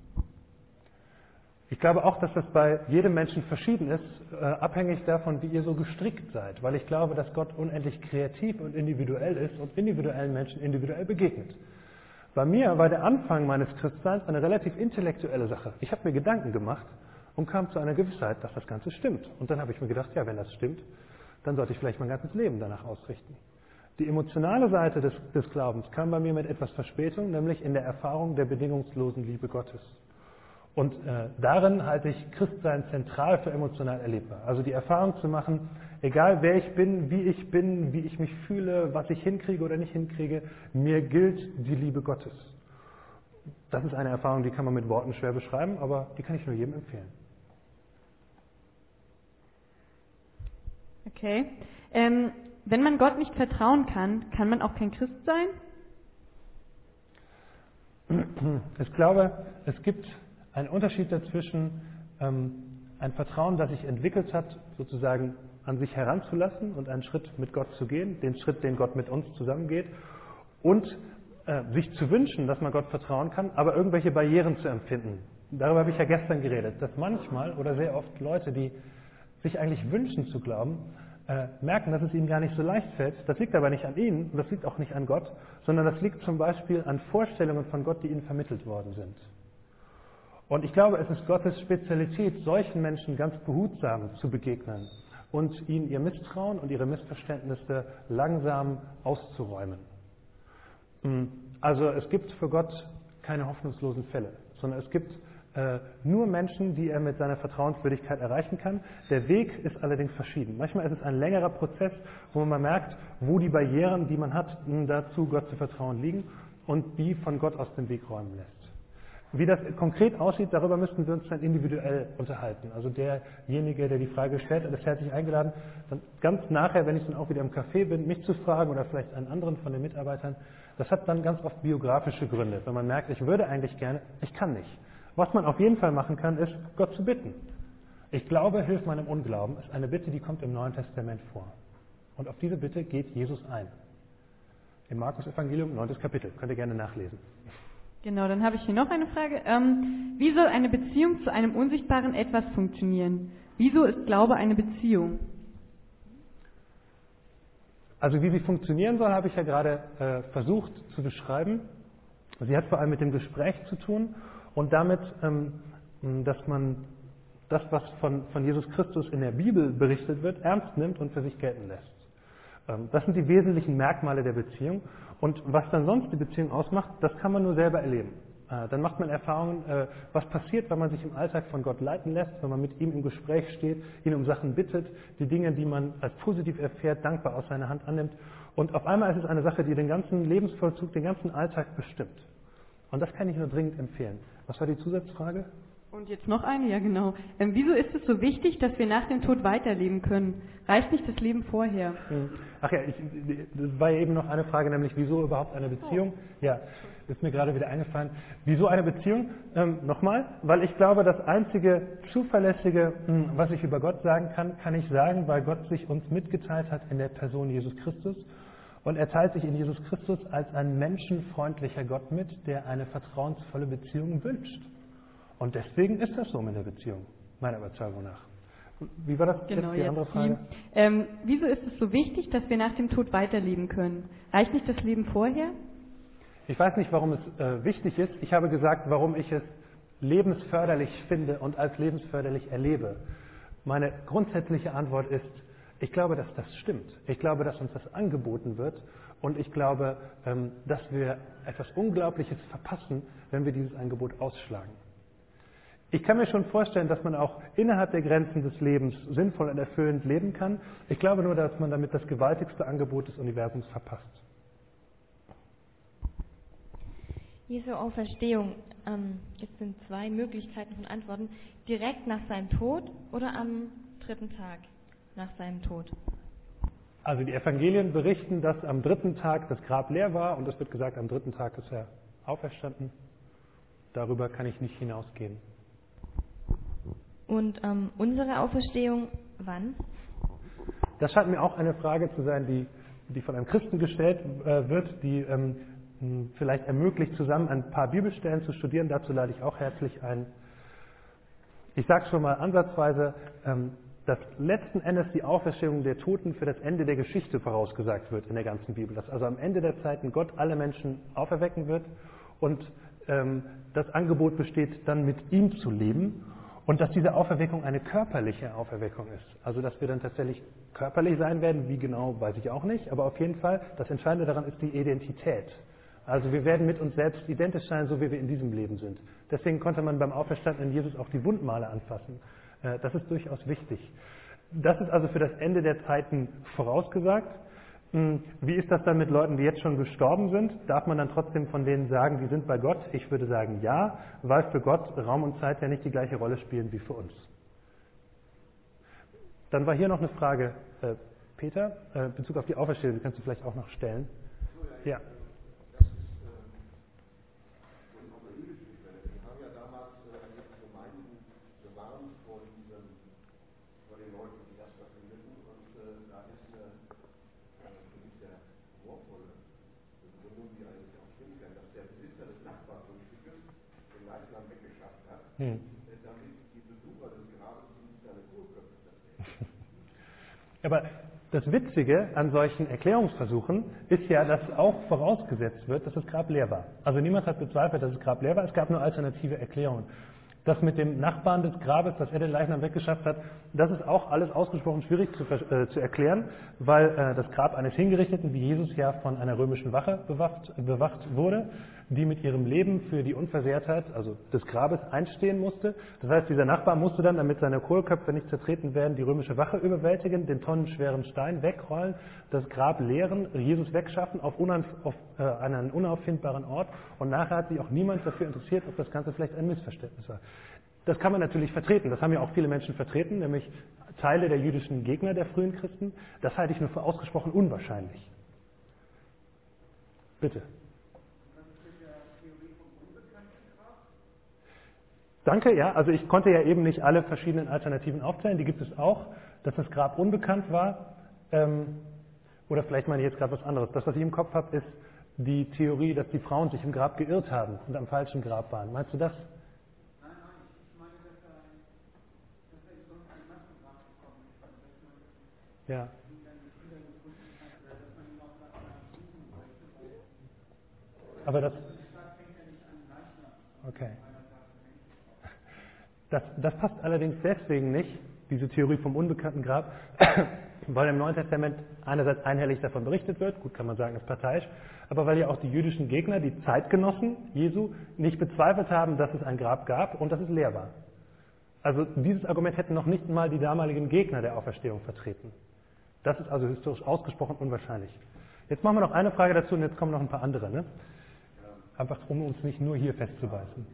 Ich glaube auch, dass das bei jedem Menschen verschieden ist, äh, abhängig davon, wie ihr so gestrickt seid. Weil ich glaube, dass Gott unendlich kreativ und individuell ist und individuellen Menschen individuell begegnet. Bei mir war der Anfang meines Christseins eine relativ intellektuelle Sache. Ich habe mir Gedanken gemacht und kam zu einer Gewissheit, dass das Ganze stimmt. Und dann habe ich mir gedacht, ja, wenn das stimmt, dann sollte ich vielleicht mein ganzes Leben danach ausrichten. Die emotionale Seite des, des Glaubens kam bei mir mit etwas Verspätung, nämlich in der Erfahrung der bedingungslosen Liebe Gottes. Und äh, darin halte ich Christsein zentral für emotional erlebbar. Also die Erfahrung zu machen, egal wer ich bin, wie ich bin, wie ich mich fühle, was ich hinkriege oder nicht hinkriege, mir gilt die Liebe Gottes. Das ist eine Erfahrung, die kann man mit Worten schwer beschreiben, aber die kann ich nur jedem empfehlen. Okay. Ähm, wenn man Gott nicht vertrauen kann, kann man auch kein Christ sein? Ich glaube, es gibt einen Unterschied dazwischen, ähm, ein Vertrauen, das sich entwickelt hat, sozusagen an sich heranzulassen und einen Schritt mit Gott zu gehen, den Schritt, den Gott mit uns zusammengeht, und äh, sich zu wünschen, dass man Gott vertrauen kann, aber irgendwelche Barrieren zu empfinden. Darüber habe ich ja gestern geredet, dass manchmal oder sehr oft Leute, die sich eigentlich wünschen zu glauben, äh, merken, dass es ihnen gar nicht so leicht fällt. Das liegt aber nicht an ihnen und das liegt auch nicht an Gott, sondern das liegt zum Beispiel an Vorstellungen von Gott, die ihnen vermittelt worden sind. Und ich glaube, es ist Gottes Spezialität, solchen Menschen ganz behutsam zu begegnen und ihnen ihr Misstrauen und ihre Missverständnisse langsam auszuräumen. Also es gibt für Gott keine hoffnungslosen Fälle, sondern es gibt äh, nur Menschen, die er mit seiner Vertrauenswürdigkeit erreichen kann. Der Weg ist allerdings verschieden. Manchmal ist es ein längerer Prozess, wo man merkt, wo die Barrieren, die man hat, dazu Gott zu vertrauen, liegen und die von Gott aus den Weg räumen lässt. Wie das konkret aussieht, darüber müssten wir uns dann individuell unterhalten. Also derjenige, der die Frage stellt, ist herzlich eingeladen, dann ganz nachher, wenn ich dann auch wieder im Café bin, mich zu fragen oder vielleicht einen anderen von den Mitarbeitern. Das hat dann ganz oft biografische Gründe. Wenn man merkt, ich würde eigentlich gerne, ich kann nicht. Was man auf jeden Fall machen kann, ist, Gott zu bitten. Ich glaube, hilf meinem Unglauben, ist eine Bitte, die kommt im Neuen Testament vor. Und auf diese Bitte geht Jesus ein. Im Markus-Evangelium, neuntes Kapitel. Könnt ihr gerne nachlesen. Genau, dann habe ich hier noch eine Frage. Ähm, wie soll eine Beziehung zu einem unsichtbaren Etwas funktionieren? Wieso ist Glaube eine Beziehung? Also wie sie funktionieren soll, habe ich ja gerade äh, versucht zu beschreiben. Sie hat vor allem mit dem Gespräch zu tun und damit, ähm, dass man das, was von, von Jesus Christus in der Bibel berichtet wird, ernst nimmt und für sich gelten lässt. Ähm, das sind die wesentlichen Merkmale der Beziehung. Und was dann sonst die Beziehung ausmacht, das kann man nur selber erleben. Äh, dann macht man Erfahrungen, äh, was passiert, wenn man sich im Alltag von Gott leiten lässt, wenn man mit ihm im Gespräch steht, ihn um Sachen bittet, die Dinge, die man als positiv erfährt, dankbar aus seiner Hand annimmt. Und auf einmal ist es eine Sache, die den ganzen Lebensvollzug, den ganzen Alltag bestimmt. Und das kann ich nur dringend empfehlen. Was war die Zusatzfrage? Und jetzt noch eine, ja genau. Ähm, wieso ist es so wichtig, dass wir nach dem Tod weiterleben können? Reicht nicht das Leben vorher? Ach ja, ich, das war ja eben noch eine Frage, nämlich wieso überhaupt eine Beziehung? Ja, ist mir gerade wieder eingefallen. Wieso eine Beziehung? Ähm, nochmal, weil ich glaube, das einzige Zuverlässige, was ich über Gott sagen kann, kann ich sagen, weil Gott sich uns mitgeteilt hat in der Person Jesus Christus. Und er teilt sich in Jesus Christus als ein menschenfreundlicher Gott mit, der eine vertrauensvolle Beziehung wünscht. Und deswegen ist das so mit der Beziehung, meiner Überzeugung nach. Wie war das genau, jetzt die jetzt andere Frage? Die, ähm, wieso ist es so wichtig, dass wir nach dem Tod weiterleben können? Reicht nicht das Leben vorher? Ich weiß nicht, warum es äh, wichtig ist. Ich habe gesagt, warum ich es lebensförderlich finde und als lebensförderlich erlebe. Meine grundsätzliche Antwort ist, ich glaube, dass das stimmt. Ich glaube, dass uns das angeboten wird und ich glaube, ähm, dass wir etwas Unglaubliches verpassen, wenn wir dieses Angebot ausschlagen. Ich kann mir schon vorstellen, dass man auch innerhalb der Grenzen des Lebens sinnvoll und erfüllend leben kann. Ich glaube nur, dass man damit das gewaltigste Angebot des Universums verpasst. Jesu Auferstehung, ähm, jetzt sind zwei Möglichkeiten von Antworten. Direkt nach seinem Tod oder am dritten Tag nach seinem Tod? Also die Evangelien berichten, dass am dritten Tag das Grab leer war und es wird gesagt, am dritten Tag ist er auferstanden. Darüber kann ich nicht hinausgehen. Und ähm, unsere Auferstehung, wann? Das scheint mir auch eine Frage zu sein, die, die von einem Christen gestellt äh, wird, die ähm, vielleicht ermöglicht, zusammen ein paar Bibelstellen zu studieren. Dazu lade ich auch herzlich ein. Ich sage schon mal ansatzweise, ähm, dass letzten Endes die Auferstehung der Toten für das Ende der Geschichte vorausgesagt wird in der ganzen Bibel. Dass also am Ende der Zeiten Gott alle Menschen auferwecken wird und ähm, das Angebot besteht, dann mit ihm zu leben. Und dass diese Auferweckung eine körperliche Auferweckung ist. Also dass wir dann tatsächlich körperlich sein werden, wie genau, weiß ich auch nicht. Aber auf jeden Fall, das Entscheidende daran ist die Identität. Also wir werden mit uns selbst identisch sein, so wie wir in diesem Leben sind. Deswegen konnte man beim auferstandenen Jesus auch die Wundmale anfassen. Das ist durchaus wichtig. Das ist also für das Ende der Zeiten vorausgesagt. Wie ist das dann mit Leuten, die jetzt schon gestorben sind? Darf man dann trotzdem von denen sagen, die sind bei Gott? Ich würde sagen ja, weil für Gott Raum und Zeit ja nicht die gleiche Rolle spielen wie für uns. Dann war hier noch eine Frage, äh, Peter, äh, in Bezug auf die Auferstehung, die kannst du vielleicht auch noch stellen. Ja. Hm. Aber das Witzige an solchen Erklärungsversuchen ist ja, dass auch vorausgesetzt wird, dass das Grab leer war. Also niemand hat bezweifelt, dass das Grab leer war, es gab nur alternative Erklärungen. Das mit dem Nachbarn des Grabes, dass er den Leichnam weggeschafft hat, das ist auch alles ausgesprochen schwierig zu, äh, zu erklären, weil äh, das Grab eines Hingerichteten wie Jesus ja von einer römischen Wache bewacht, bewacht wurde, die mit ihrem Leben für die Unversehrtheit, also des Grabes, einstehen musste. Das heißt, dieser Nachbar musste dann, damit seine Kohlköpfe nicht zertreten werden, die römische Wache überwältigen, den tonnenschweren Stein wegrollen, das Grab leeren, Jesus wegschaffen auf, unauf, auf äh, einen unauffindbaren Ort, und nachher hat sich auch niemand dafür interessiert, ob das Ganze vielleicht ein Missverständnis war. Das kann man natürlich vertreten, das haben ja auch viele Menschen vertreten, nämlich Teile der jüdischen Gegner der frühen Christen. Das halte ich nur für ausgesprochen unwahrscheinlich. Bitte. Danke, ja, also ich konnte ja eben nicht alle verschiedenen Alternativen aufzählen, die gibt es auch, dass das Grab unbekannt war, ähm, oder vielleicht meine ich jetzt gerade was anderes. Das, was ich im Kopf habe, ist die Theorie, dass die Frauen sich im Grab geirrt haben und am falschen Grab waren. Meinst du das? Nein, nein, ich meine, dass er, dass er in so ein Massengrab gekommen ist, dass man ja. ihn dann nicht wiedergefunden hat, oder dass man ihn auch nach einer suchen wollte. Aber das... Die Stadt fängt ja nicht an Leichnam. Okay. Das, das passt allerdings deswegen nicht, diese Theorie vom unbekannten Grab, weil im Neuen Testament einerseits einhellig davon berichtet wird, gut kann man sagen, ist parteiisch, aber weil ja auch die jüdischen Gegner, die Zeitgenossen Jesu, nicht bezweifelt haben, dass es ein Grab gab und dass es leer war. Also dieses Argument hätten noch nicht mal die damaligen Gegner der Auferstehung vertreten. Das ist also historisch ausgesprochen unwahrscheinlich. Jetzt machen wir noch eine Frage dazu und jetzt kommen noch ein paar andere, ne? Einfach um uns nicht nur hier festzubeißen.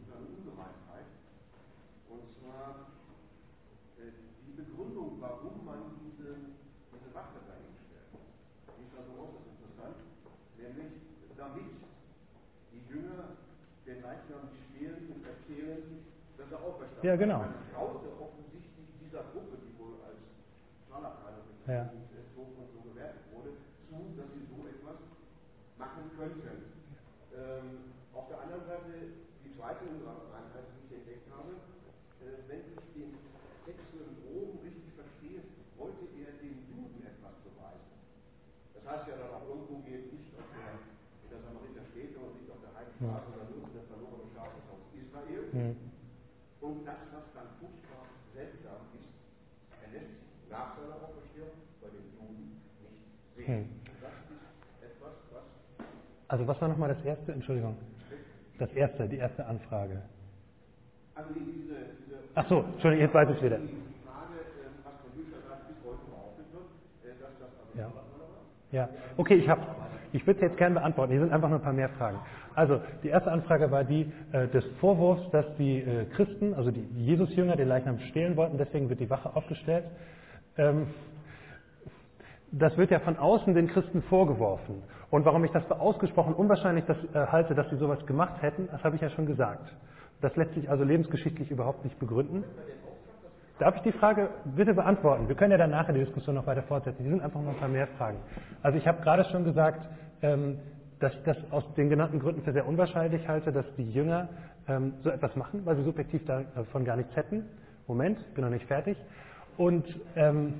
Ja, genau. Traute offensichtlich dieser Gruppe, die wohl als Scharlatane ja. und so gewertet wurde, zu, dass sie so etwas machen könnten. Ähm, auf der anderen Seite, die zweite Unwahrscheinlichkeit, die ich entdeckt habe, äh, wenn ich den Text so im Groben richtig verstehe, wollte er den Juden etwas beweisen. Das heißt ja dann auch irgendwo geht nicht auf der, in der Samariterstädte und nicht auf der Heiligen Straße, sondern nur in der verlorenen Schafe aus Israel. Mhm. Und das, was dann furchtbar seltsam ist, er lässt sich nach seiner Auferstehung bei den Juden nicht sehen. Hm. Das ist etwas, was... Also was war nochmal das erste? Entschuldigung. Das erste, die erste Anfrage. Also diese... diese Ach so, Entschuldigung, jetzt weiß ich wieder. Die Frage, was von Bücher sagt, bis heute behauptet wird, dass das also... Ja. Ja, okay, ich habe, ich würde es jetzt gerne beantworten. Hier sind einfach nur ein paar mehr Fragen. Also, die erste Anfrage war die äh, des Vorwurfs, dass die äh, Christen, also die Jesus-Jünger, den Leichnam stehlen wollten, deswegen wird die Wache aufgestellt. Ähm, das wird ja von außen den Christen vorgeworfen. Und warum ich das für ausgesprochen unwahrscheinlich das, äh, halte, dass sie sowas gemacht hätten, das habe ich ja schon gesagt. Das lässt sich also lebensgeschichtlich überhaupt nicht begründen. Darf ich die Frage bitte beantworten? Wir können ja dann nachher die Diskussion noch weiter fortsetzen. Hier sind einfach noch ein paar mehr Fragen. Also ich habe gerade schon gesagt, ähm, dass ich das aus den genannten Gründen für sehr unwahrscheinlich halte, dass die Jünger ähm, so etwas machen, weil sie subjektiv davon gar nichts hätten. Moment, bin noch nicht fertig. Und ähm,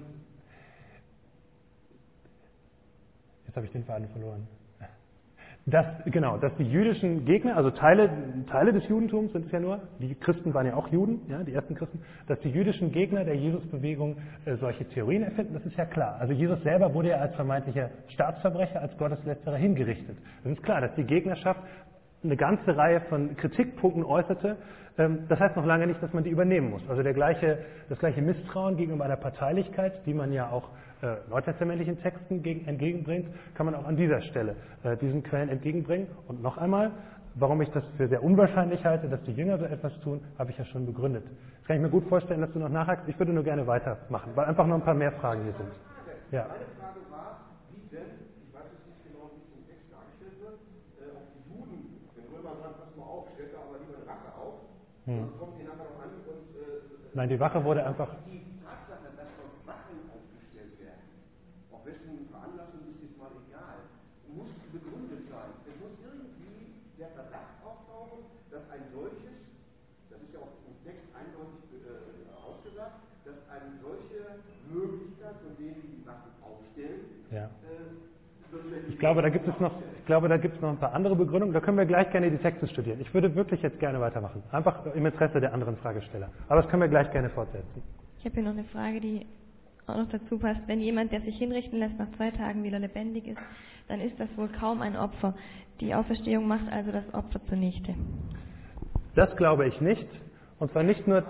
jetzt habe ich den Faden verloren. Dass, genau, dass die jüdischen Gegner, also Teile, Teile des Judentums sind es ja nur, die Christen waren ja auch Juden, ja, die ersten Christen, dass die jüdischen Gegner der Jesusbewegung äh, solche Theorien erfinden, das ist ja klar. Also Jesus selber wurde ja als vermeintlicher Staatsverbrecher, als Gotteslästerer hingerichtet. Es ist klar, dass die Gegnerschaft eine ganze Reihe von Kritikpunkten äußerte. Ähm, das heißt noch lange nicht, dass man die übernehmen muss. Also der gleiche, das gleiche Misstrauen gegenüber einer Parteilichkeit, die man ja auch äh, neutestamentlichen Texten gegen, entgegenbringt, kann man auch an dieser Stelle äh, diesen Quellen entgegenbringen. Und noch einmal, warum ich das für sehr unwahrscheinlich halte, dass die Jünger so etwas tun, habe ich ja schon begründet. Das kann ich mir gut vorstellen, dass du noch nachhakst. Ich würde nur gerne weitermachen, weil einfach noch ein paar mehr Fragen hier sind. Ja. Meine Frage war, wie denn, ich weiß jetzt nicht genau, wie es im Text dargestellt wird, äh, auch die Juden, den Römern sagen, pass mal auf, stellt da aber lieber eine Wache auf, hm. sonst kommt die nachher noch an und... Äh, Nein, die Wache wurde einfach... Die Tatsache, dass dort Wachen aufgestellt werden, auf wessen Veranlassung ist jetzt mal egal, muss begründet sein. Es muss irgendwie der Verdacht auftauchen, dass ein solches, das ist ja auch im Text eindeutig äh, ausgesagt, dass eine solche Möglichkeit, von denen die Wachen aufstellen, ja. äh, ich glaube, da gibt es noch, ich glaube, da gibt es noch ein paar andere Begründungen. Da können wir gleich gerne die Texte studieren. Ich würde wirklich jetzt gerne weitermachen. Einfach im Interesse der anderen Fragesteller. Aber das können wir gleich gerne fortsetzen. Ich habe hier noch eine Frage, die auch noch dazu passt. Wenn jemand, der sich hinrichten lässt, nach zwei Tagen wieder lebendig ist, dann ist das wohl kaum ein Opfer. Die Auferstehung macht also das Opfer zunichte. Das glaube ich nicht. Und zwar nicht nur...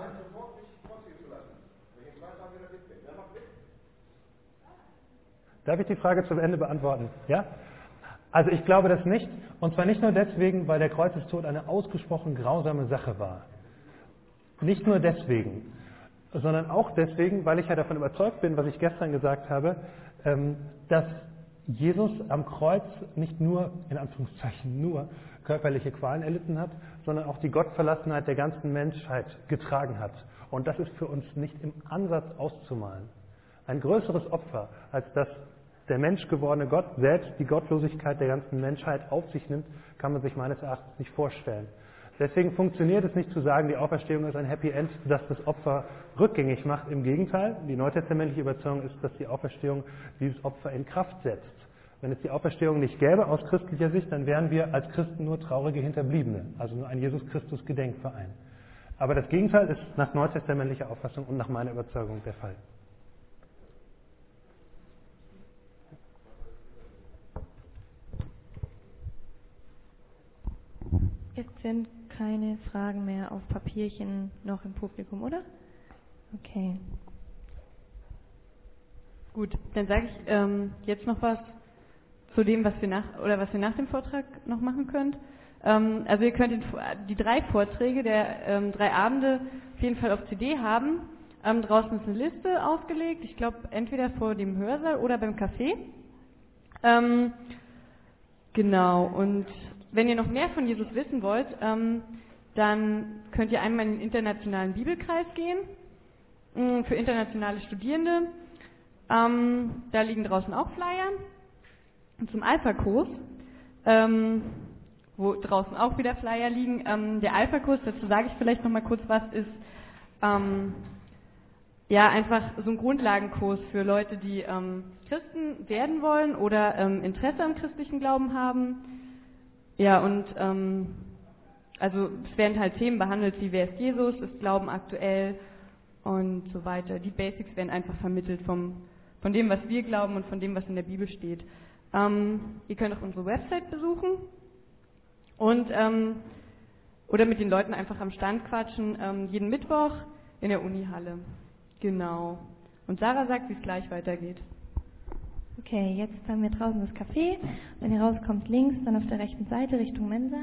Darf ich die Frage zum Ende beantworten? Ja? Also ich glaube das nicht. Und zwar nicht nur deswegen, weil der Kreuzestod eine ausgesprochen grausame Sache war. Nicht nur deswegen, sondern auch deswegen, weil ich ja davon überzeugt bin, was ich gestern gesagt habe, dass Jesus am Kreuz nicht nur, in Anführungszeichen nur, körperliche Qualen erlitten hat, sondern auch die Gottverlassenheit der ganzen Menschheit getragen hat. Und das ist für uns nicht im Ansatz auszumalen. Ein größeres Opfer, als dass der menschgewordene Gott selbst die Gottlosigkeit der ganzen Menschheit auf sich nimmt, kann man sich meines Erachtens nicht vorstellen. Deswegen funktioniert es nicht zu sagen, die Auferstehung ist ein Happy End, das das Opfer rückgängig macht. Im Gegenteil, die neutestamentliche Überzeugung ist, dass die Auferstehung dieses Opfer in Kraft setzt. Wenn es die Auferstehung nicht gäbe aus christlicher Sicht, dann wären wir als Christen nur traurige Hinterbliebene, also nur ein Jesus-Christus-Gedenkverein. Aber das Gegenteil ist nach neutestamentlicher Auffassung und nach meiner Überzeugung der Fall. Jetzt sind keine Fragen mehr auf Papierchen noch im Publikum, oder? Okay. Gut, dann sage ich ähm, jetzt noch was zu dem, was wir nach oder was ihr nach dem Vortrag noch machen könnt. Ähm, also ihr könnt den, die drei Vorträge der ähm, drei Abende auf jeden Fall auf C D haben. Ähm, draußen ist eine Liste ausgelegt. Ich glaube entweder vor dem Hörsaal oder beim Café. Ähm, genau. Und wenn ihr noch mehr von Jesus wissen wollt, ähm, dann könnt ihr einmal in den internationalen Bibelkreis gehen mh, für internationale Studierende. Ähm, da liegen draußen auch Flyer. Und zum Alpha-Kurs, ähm, wo draußen auch wieder Flyer liegen. Ähm, der Alpha-Kurs, dazu sage ich vielleicht noch mal kurz was, ist ähm, ja einfach so ein Grundlagenkurs für Leute, die ähm, Christen werden wollen oder ähm, Interesse am christlichen Glauben haben. Ja, und ähm, also es werden halt Themen behandelt, wie wer ist Jesus, ist Glauben aktuell und so weiter. Die Basics werden einfach vermittelt vom, von dem, was wir glauben und von dem, was in der Bibel steht. Ähm, ihr könnt auch unsere Website besuchen und ähm, oder mit den Leuten einfach am Stand quatschen, ähm, jeden Mittwoch in der Unihalle. Genau. Und Sarah sagt, wie es gleich weitergeht. Okay, jetzt haben wir draußen das Café. Wenn ihr rauskommt links, dann auf der rechten Seite Richtung Mensa.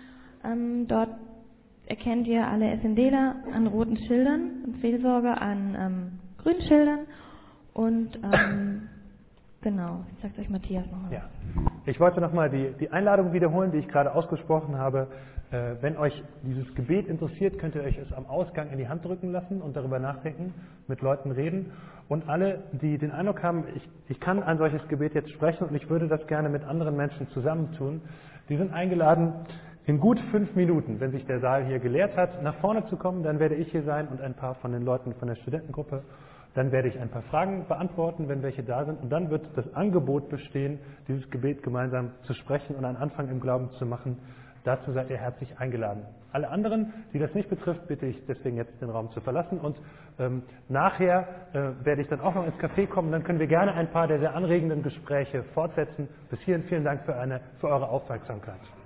Ähm, dort erkennt ihr alle SNDler an roten Schildern und Seelsorger an ähm, grünen Schildern. Und ähm, genau, jetzt sagt euch Matthias nochmal. Ja. Ich wollte nochmal die, die Einladung wiederholen, die ich gerade ausgesprochen habe. Äh, wenn euch dieses Gebet interessiert, könnt ihr euch es am Ausgang in die Hand drücken lassen und darüber nachdenken, mit Leuten reden. Und alle, die den Eindruck haben, ich, ich kann ein solches Gebet jetzt sprechen und ich würde das gerne mit anderen Menschen zusammentun, die sind eingeladen, in gut fünf Minuten, wenn sich der Saal hier geleert hat, nach vorne zu kommen. Dann werde ich hier sein und ein paar von den Leuten von der Studentengruppe. Dann werde ich ein paar Fragen beantworten, wenn welche da sind. Und dann wird das Angebot bestehen, dieses Gebet gemeinsam zu sprechen und einen Anfang im Glauben zu machen. Dazu seid ihr herzlich eingeladen. Alle anderen, die das nicht betrifft, bitte ich deswegen jetzt den Raum zu verlassen. Und ähm, nachher äh, werde ich dann auch noch ins Café kommen. Dann können wir gerne ein paar der sehr anregenden Gespräche fortsetzen. Bis hierhin vielen Dank für, eine, für eure Aufmerksamkeit.